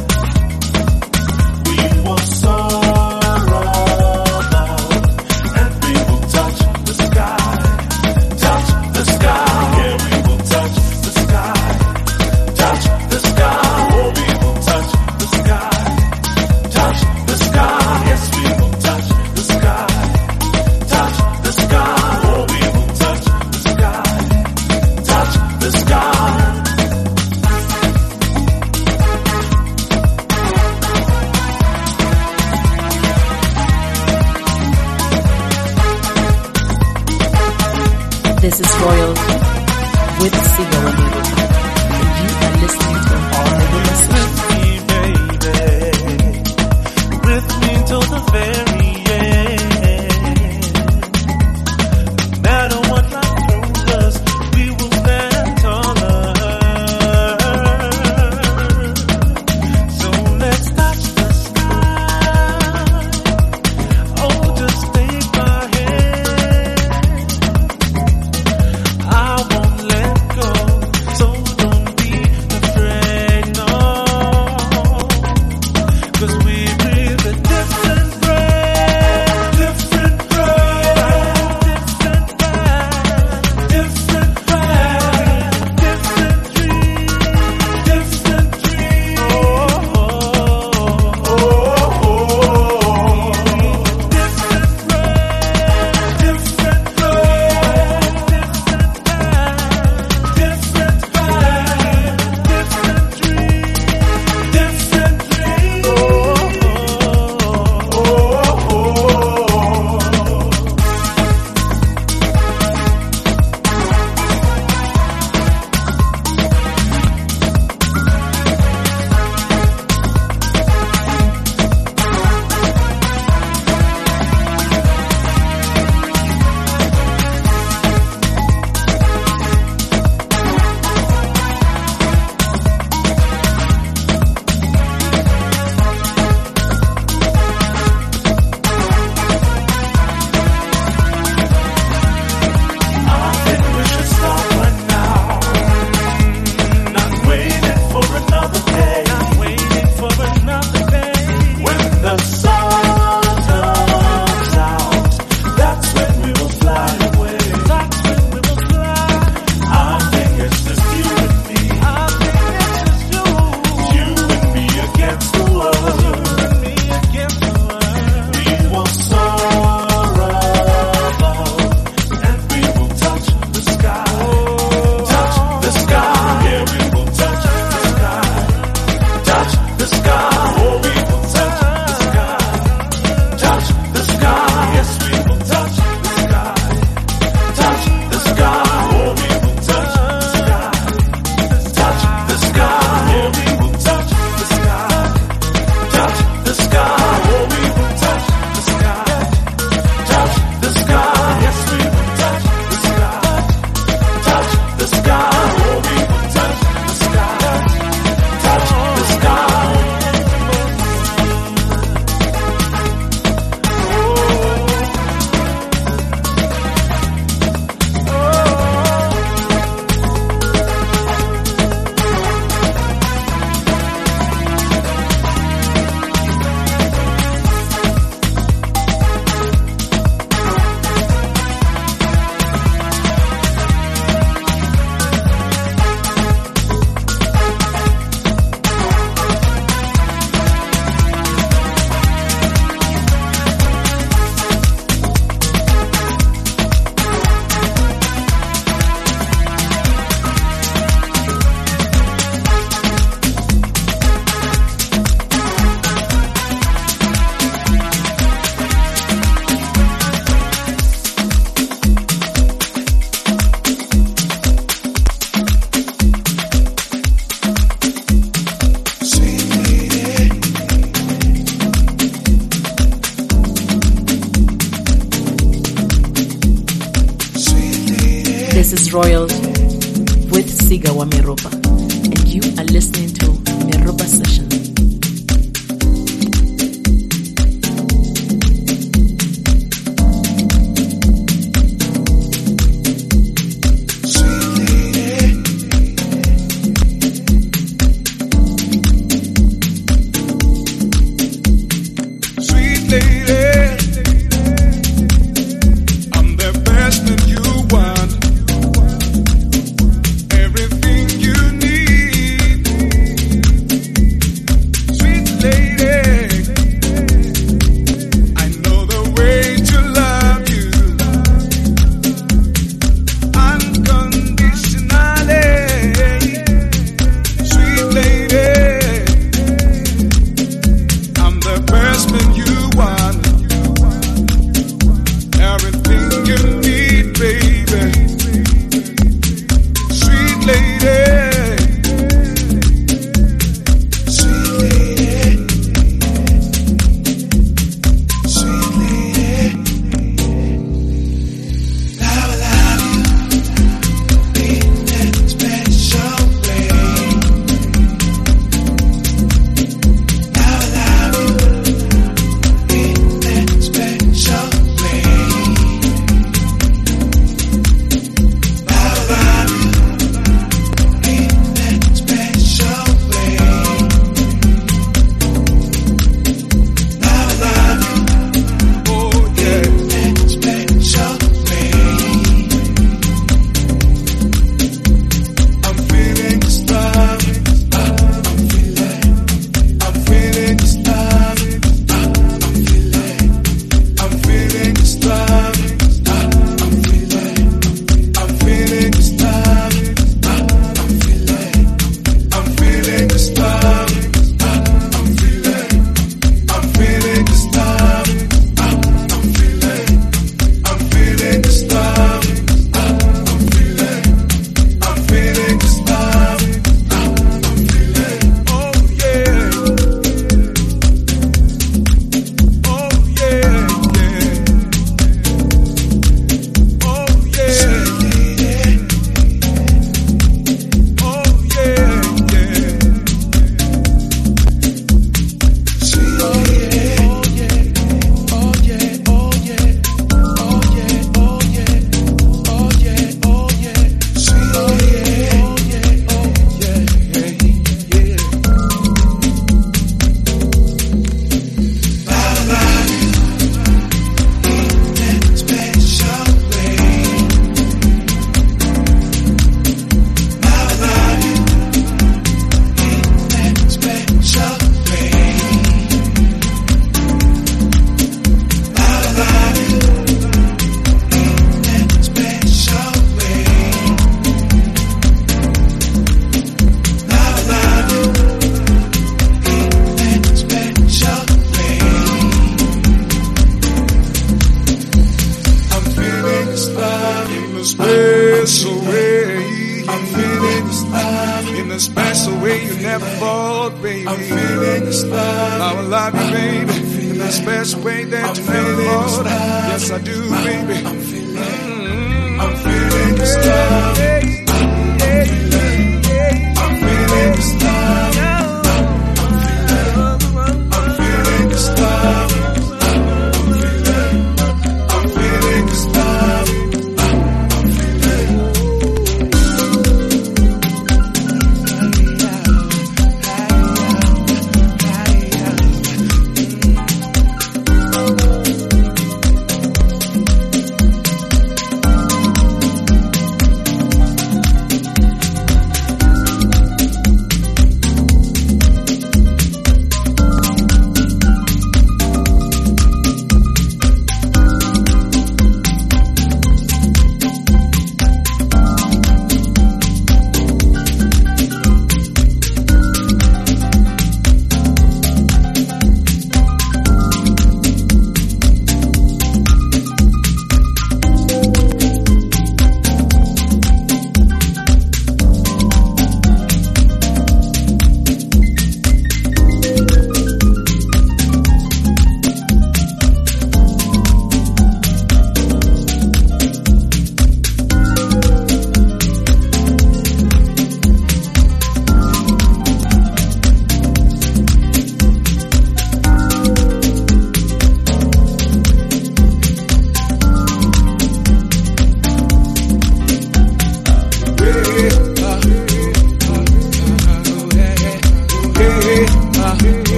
We will soar above and we will touch the sky. Touch the sky. Yeah, we will touch the sky. Touch the sky. Oh, we will touch the sky. Touch the sky. Yes, we will touch the sky. Touch the sky. Oh, we will touch the sky. Touch the sky. This is Royalty with Siga Wamiruka, and you are listening to Neruba Sessions. With me till the very end. No matter what life throws us, we will stand taller. So let's touch the sky. Oh, just take my hand. I won't let go, so don't be afraid, no. 'Cause we breathe a different breath. This is Royalty with Siga wa Meropa, and you are listening to Meropa Session.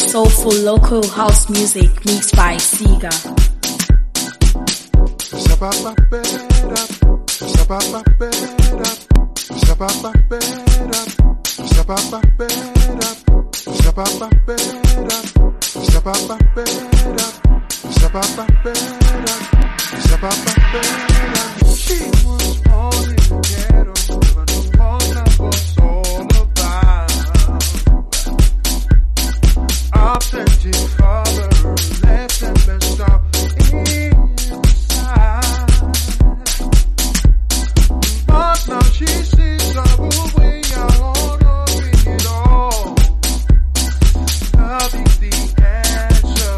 Soulful local house music mixed by Siga. She was born in the ghetto, but the one that was all about. Authentic father left and messed up inside. But now she sees a way out of it all. Love is the answer.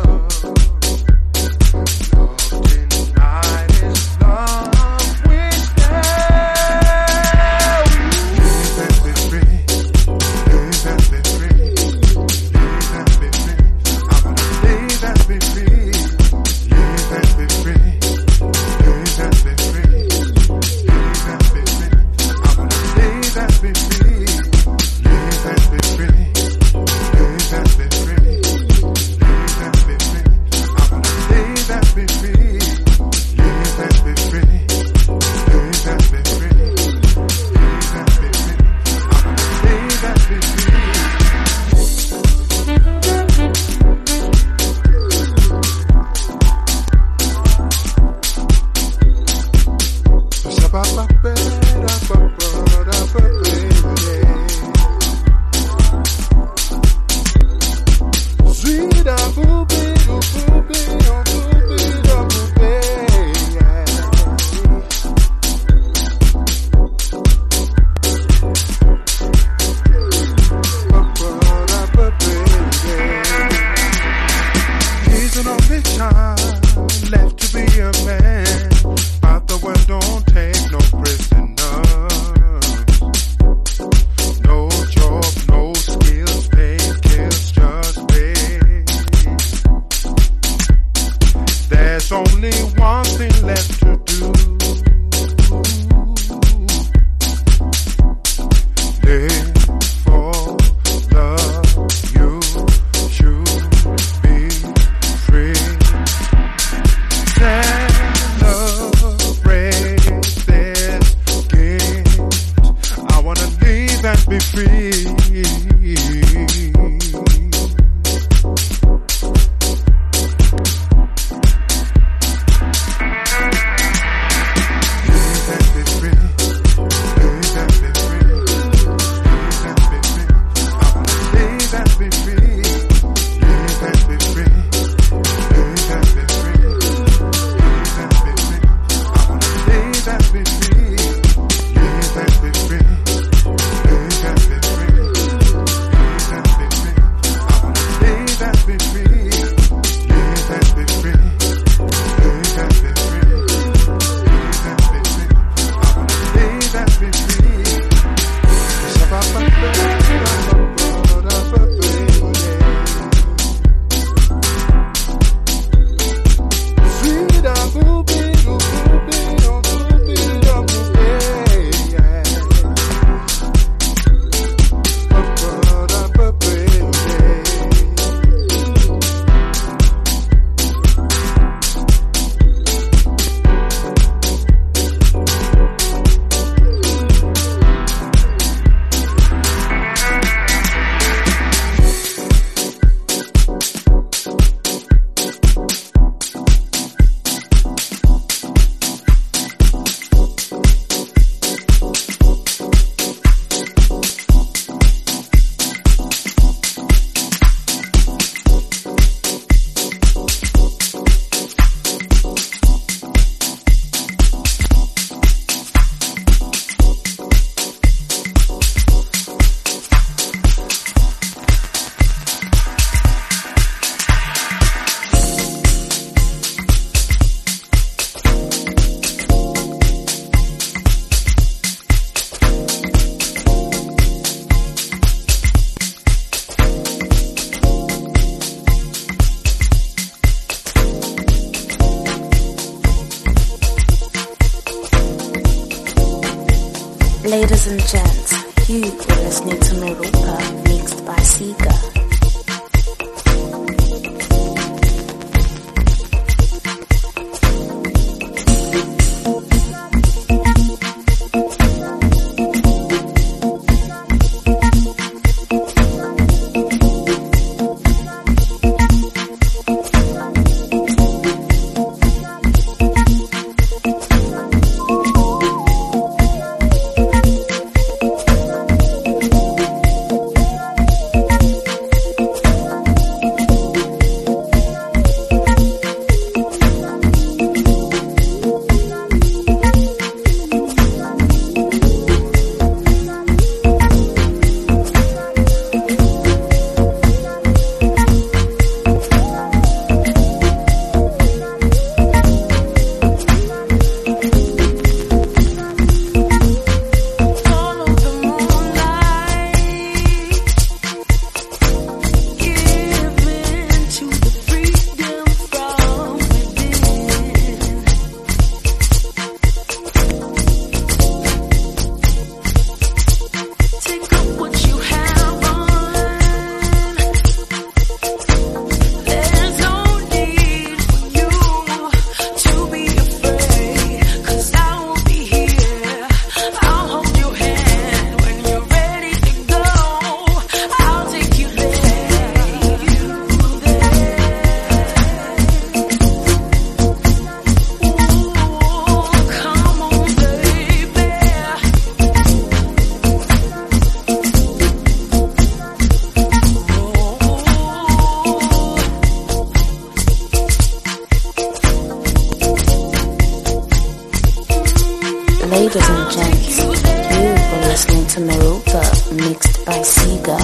Love denied is love wasted. Live and be free. Live and be free. Live and be free. I'm gonna live and be free. Live and be free. Live and be free. Live and be free. I'm gonna live and be free. Live and be free. Live and be free. Live and be free. I'm gonna live and be free. Live and be free. Live and be free. Live and be free. I'm gonna live and be free. He's an only child left to be a man, but the world don't take no prisoners. No job, no skills, pay kills, just pay. There's only one thing left to do. Live for love, you should be free. Celebrate this gift. I wanna live and be free. Live and be free. Live and be free. Live and be free. I wanna live and be free. Live and be free. Live and be free. Live and be free. I wanna live and be free. Live and be free. Live and be free. Live and be free. I wanna live and be free. Live and be free. Live and be free. Live and be free. I wanna live and be free. Sweet a booby, oh booby, oh booby, oh booby, yeah. Ladies and gents, you are listening to Merupa, mixed by Siga. Ladies and gents, you were listening to Meruba, mixed by Siga.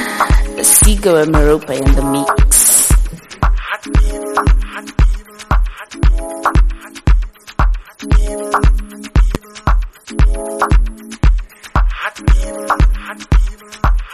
Siga and Meruba in the mix.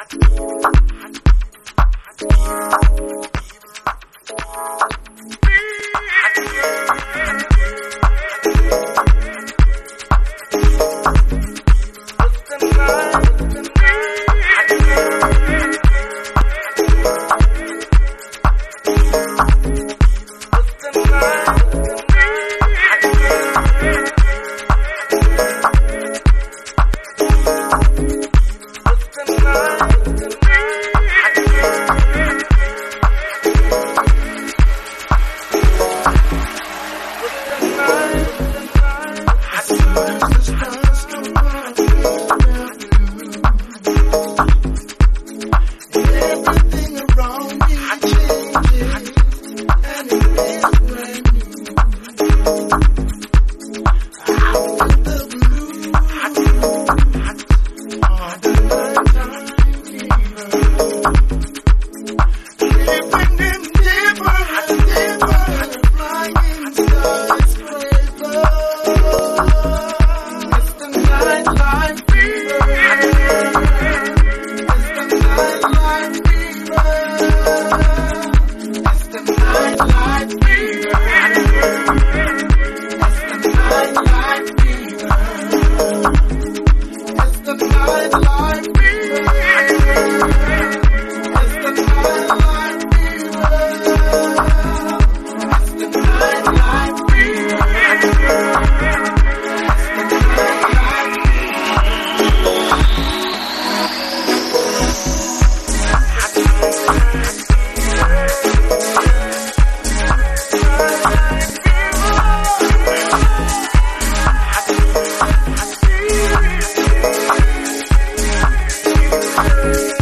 Thank you.